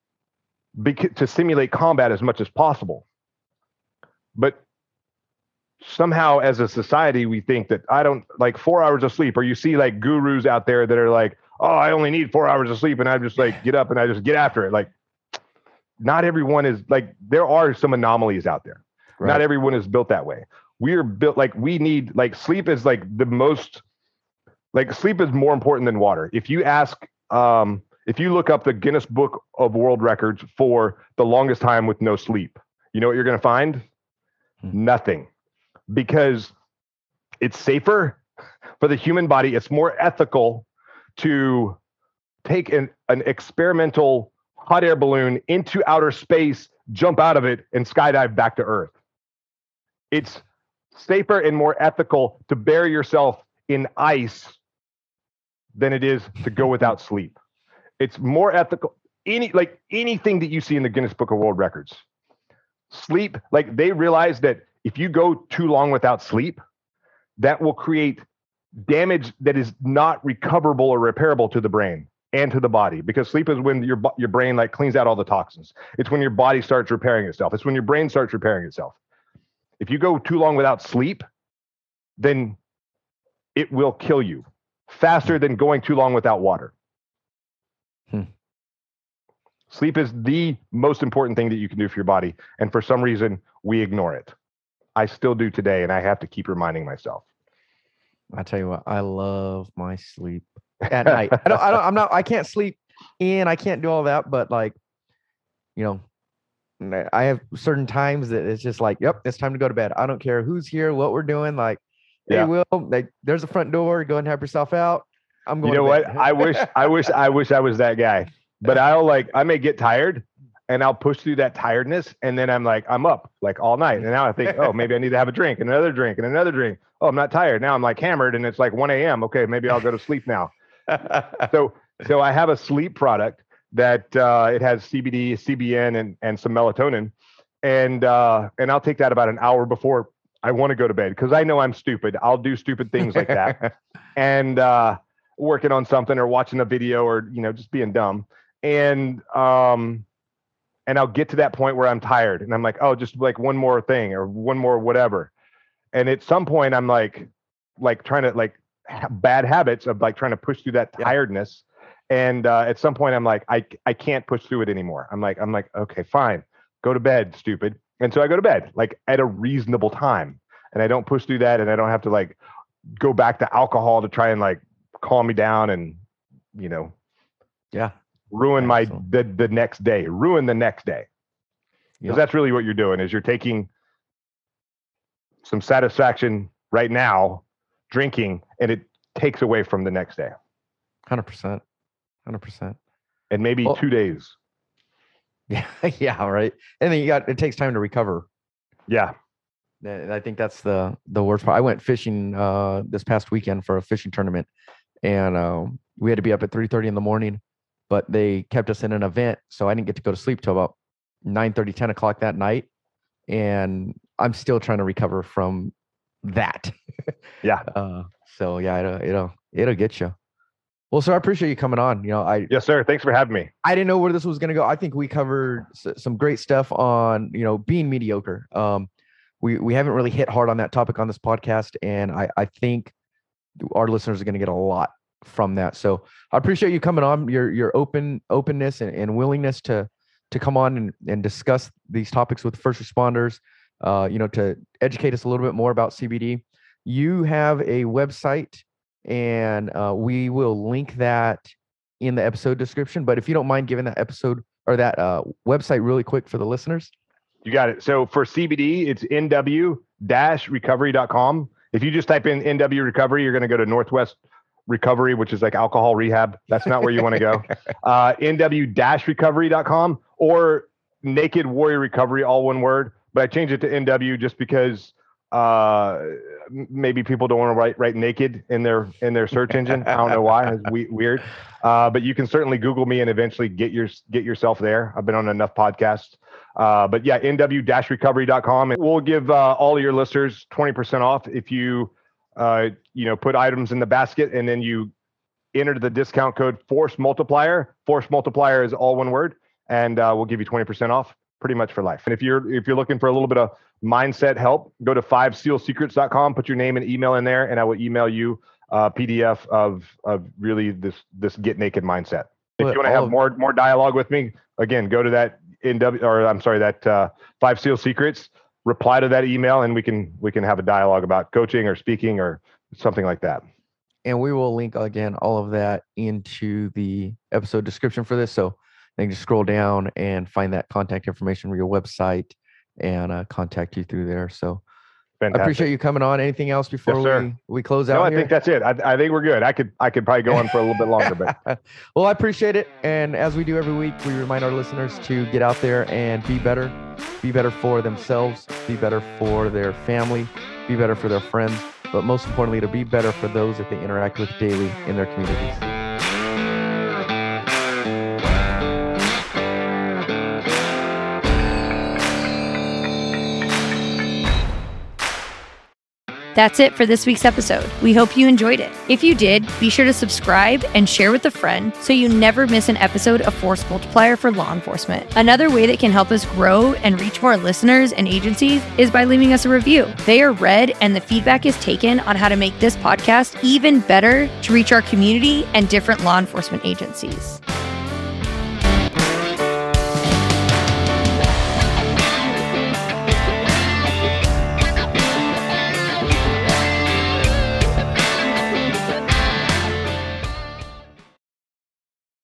to simulate combat as much as possible. But somehow as a society, we think that I don't like 4 hours of sleep, or you see like gurus out there that are like, oh, I only need 4 hours of sleep. And I just like get up and I just get after it. Like, not everyone is like, there are some anomalies out there. Right. Not everyone is built that way. We are built like we need, like sleep is like the most, like sleep is more important than water. If you ask, if you look up the Guinness Book of World Records for the longest time with no sleep, you know what you're going to find? Nothing. Because it's safer for the human body. It's more ethical to take an experimental hot air balloon into outer space, jump out of it, and skydive back to Earth. It's safer and more ethical to bury yourself in ice than it is to go without sleep. It's more ethical. Anything that you see in the Guinness Book of World Records, sleep, like they realize that if you go too long without sleep, that will create damage that is not recoverable or repairable to the brain and to the body, because sleep is when your brain like cleans out all the toxins. It's when your body starts repairing itself. It's when your brain starts repairing itself. If you go too long without sleep, then it will kill you faster than going too long without water. Sleep is the most important thing that you can do for your body. And for some reason, we ignore it. I still do today, and I have to keep reminding myself. I tell you what, I love my sleep at night. I can't sleep in, I can't do all that, but like, you know, I have certain times that it's just like, yep, it's time to go to bed. I don't care who's here, what we're doing. Like, hey, Will, like, there's a front door. Go and help yourself out. I'm going. You know what? I wish I was that guy. But I may get tired, and I'll push through that tiredness, and then I'm up like all night. And now I think, oh, maybe I need to have a drink, and another drink, and another drink. Oh, I'm not tired now. I'm like hammered, and it's like 1 a.m. Okay, maybe I'll go to sleep now. So I have a sleep product that it has CBD, CBN, and some melatonin, and I'll take that about an hour before I want to go to bed, because I know I'm stupid. I'll do stupid things like that, and working on something or watching a video or just being dumb, and I'll get to that point where I'm tired, and I'm like, oh, just like one more thing or one more whatever, and at some point I'm like trying to bad habits of like trying to push through that tiredness. And at some point I'm like, I can't push through it anymore. I'm like, okay, fine, go to bed, stupid. And so I go to bed like at a reasonable time, and I don't push through that, and I don't have to like go back to alcohol to try and like calm me down and ruin the next day, ruin the next day. Because that's really what you're doing, is you're taking some satisfaction right now drinking, and it takes away from the next day. 100%. And maybe 2 days. Yeah, right. And then it takes time to recover. Yeah. And I think that's the worst part. I went fishing this past weekend for a fishing tournament, and we had to be up at 3:30 in the morning, but they kept us in an event, so I didn't get to go to sleep till about 9:30, 10 o'clock that night. And I'm still trying to recover from that. Yeah. So yeah, it'll get you. Well, sir, I appreciate you coming on. Yes, sir. Thanks for having me. I didn't know where this was going to go. I think we covered some great stuff on, being mediocre. We haven't really hit hard on that topic on this podcast, and I think our listeners are going to get a lot from that. So I appreciate you coming on, your openness and willingness to come on and discuss these topics with first responders, to educate us a little bit more about CBD. You have a website, and we will link that in the episode description. But if you don't mind giving that episode or that website really quick for the listeners. You got it. So for CBD, it's nw-recovery.com. If you just type in NW Recovery, you're going to go to Northwest Recovery, which is like alcohol rehab. That's not where you want to go. nw-recovery.com or Naked Warrior Recovery, all one word. But I changed it to NW just because maybe people don't want to write naked in their search engine. I don't know why. It's weird. But you can certainly Google me and eventually get yourself there. I've been on enough podcasts. But yeah, nw-recovery.com. And we'll give all of your listeners 20% off if you put items in the basket and then you enter the discount code Force Multiplier. Force Multiplier is all one word, and we'll give you 20% off pretty much for life. And if you're looking for a little bit of mindset help, go to 5sealsecrets.com, put your name and email in there, and I will email you a PDF of really this get naked mindset. If you want to have more dialogue with me, again, go to that 5 Seal Secrets, reply to that email, and we can have a dialogue about coaching or speaking or something like that. And we will link again all of that into the episode description for this. So then just scroll down and find that contact information for your website and contact you through there. So fantastic. I appreciate you coming on. Anything else before we close out? No, I think that's it. I think we're good. I could probably go on for a little bit longer, but well, I appreciate it. And as we do every week, we remind our listeners to get out there and be better for themselves, be better for their family, be better for their friends, but most importantly, to be better for those that they interact with daily in their communities. That's it for this week's episode. We hope you enjoyed it. If you did, be sure to subscribe and share with a friend so you never miss an episode of Force Multiplier for Law Enforcement. Another way that can help us grow and reach more listeners and agencies is by leaving us a review. They are read and the feedback is taken on how to make this podcast even better to reach our community and different law enforcement agencies.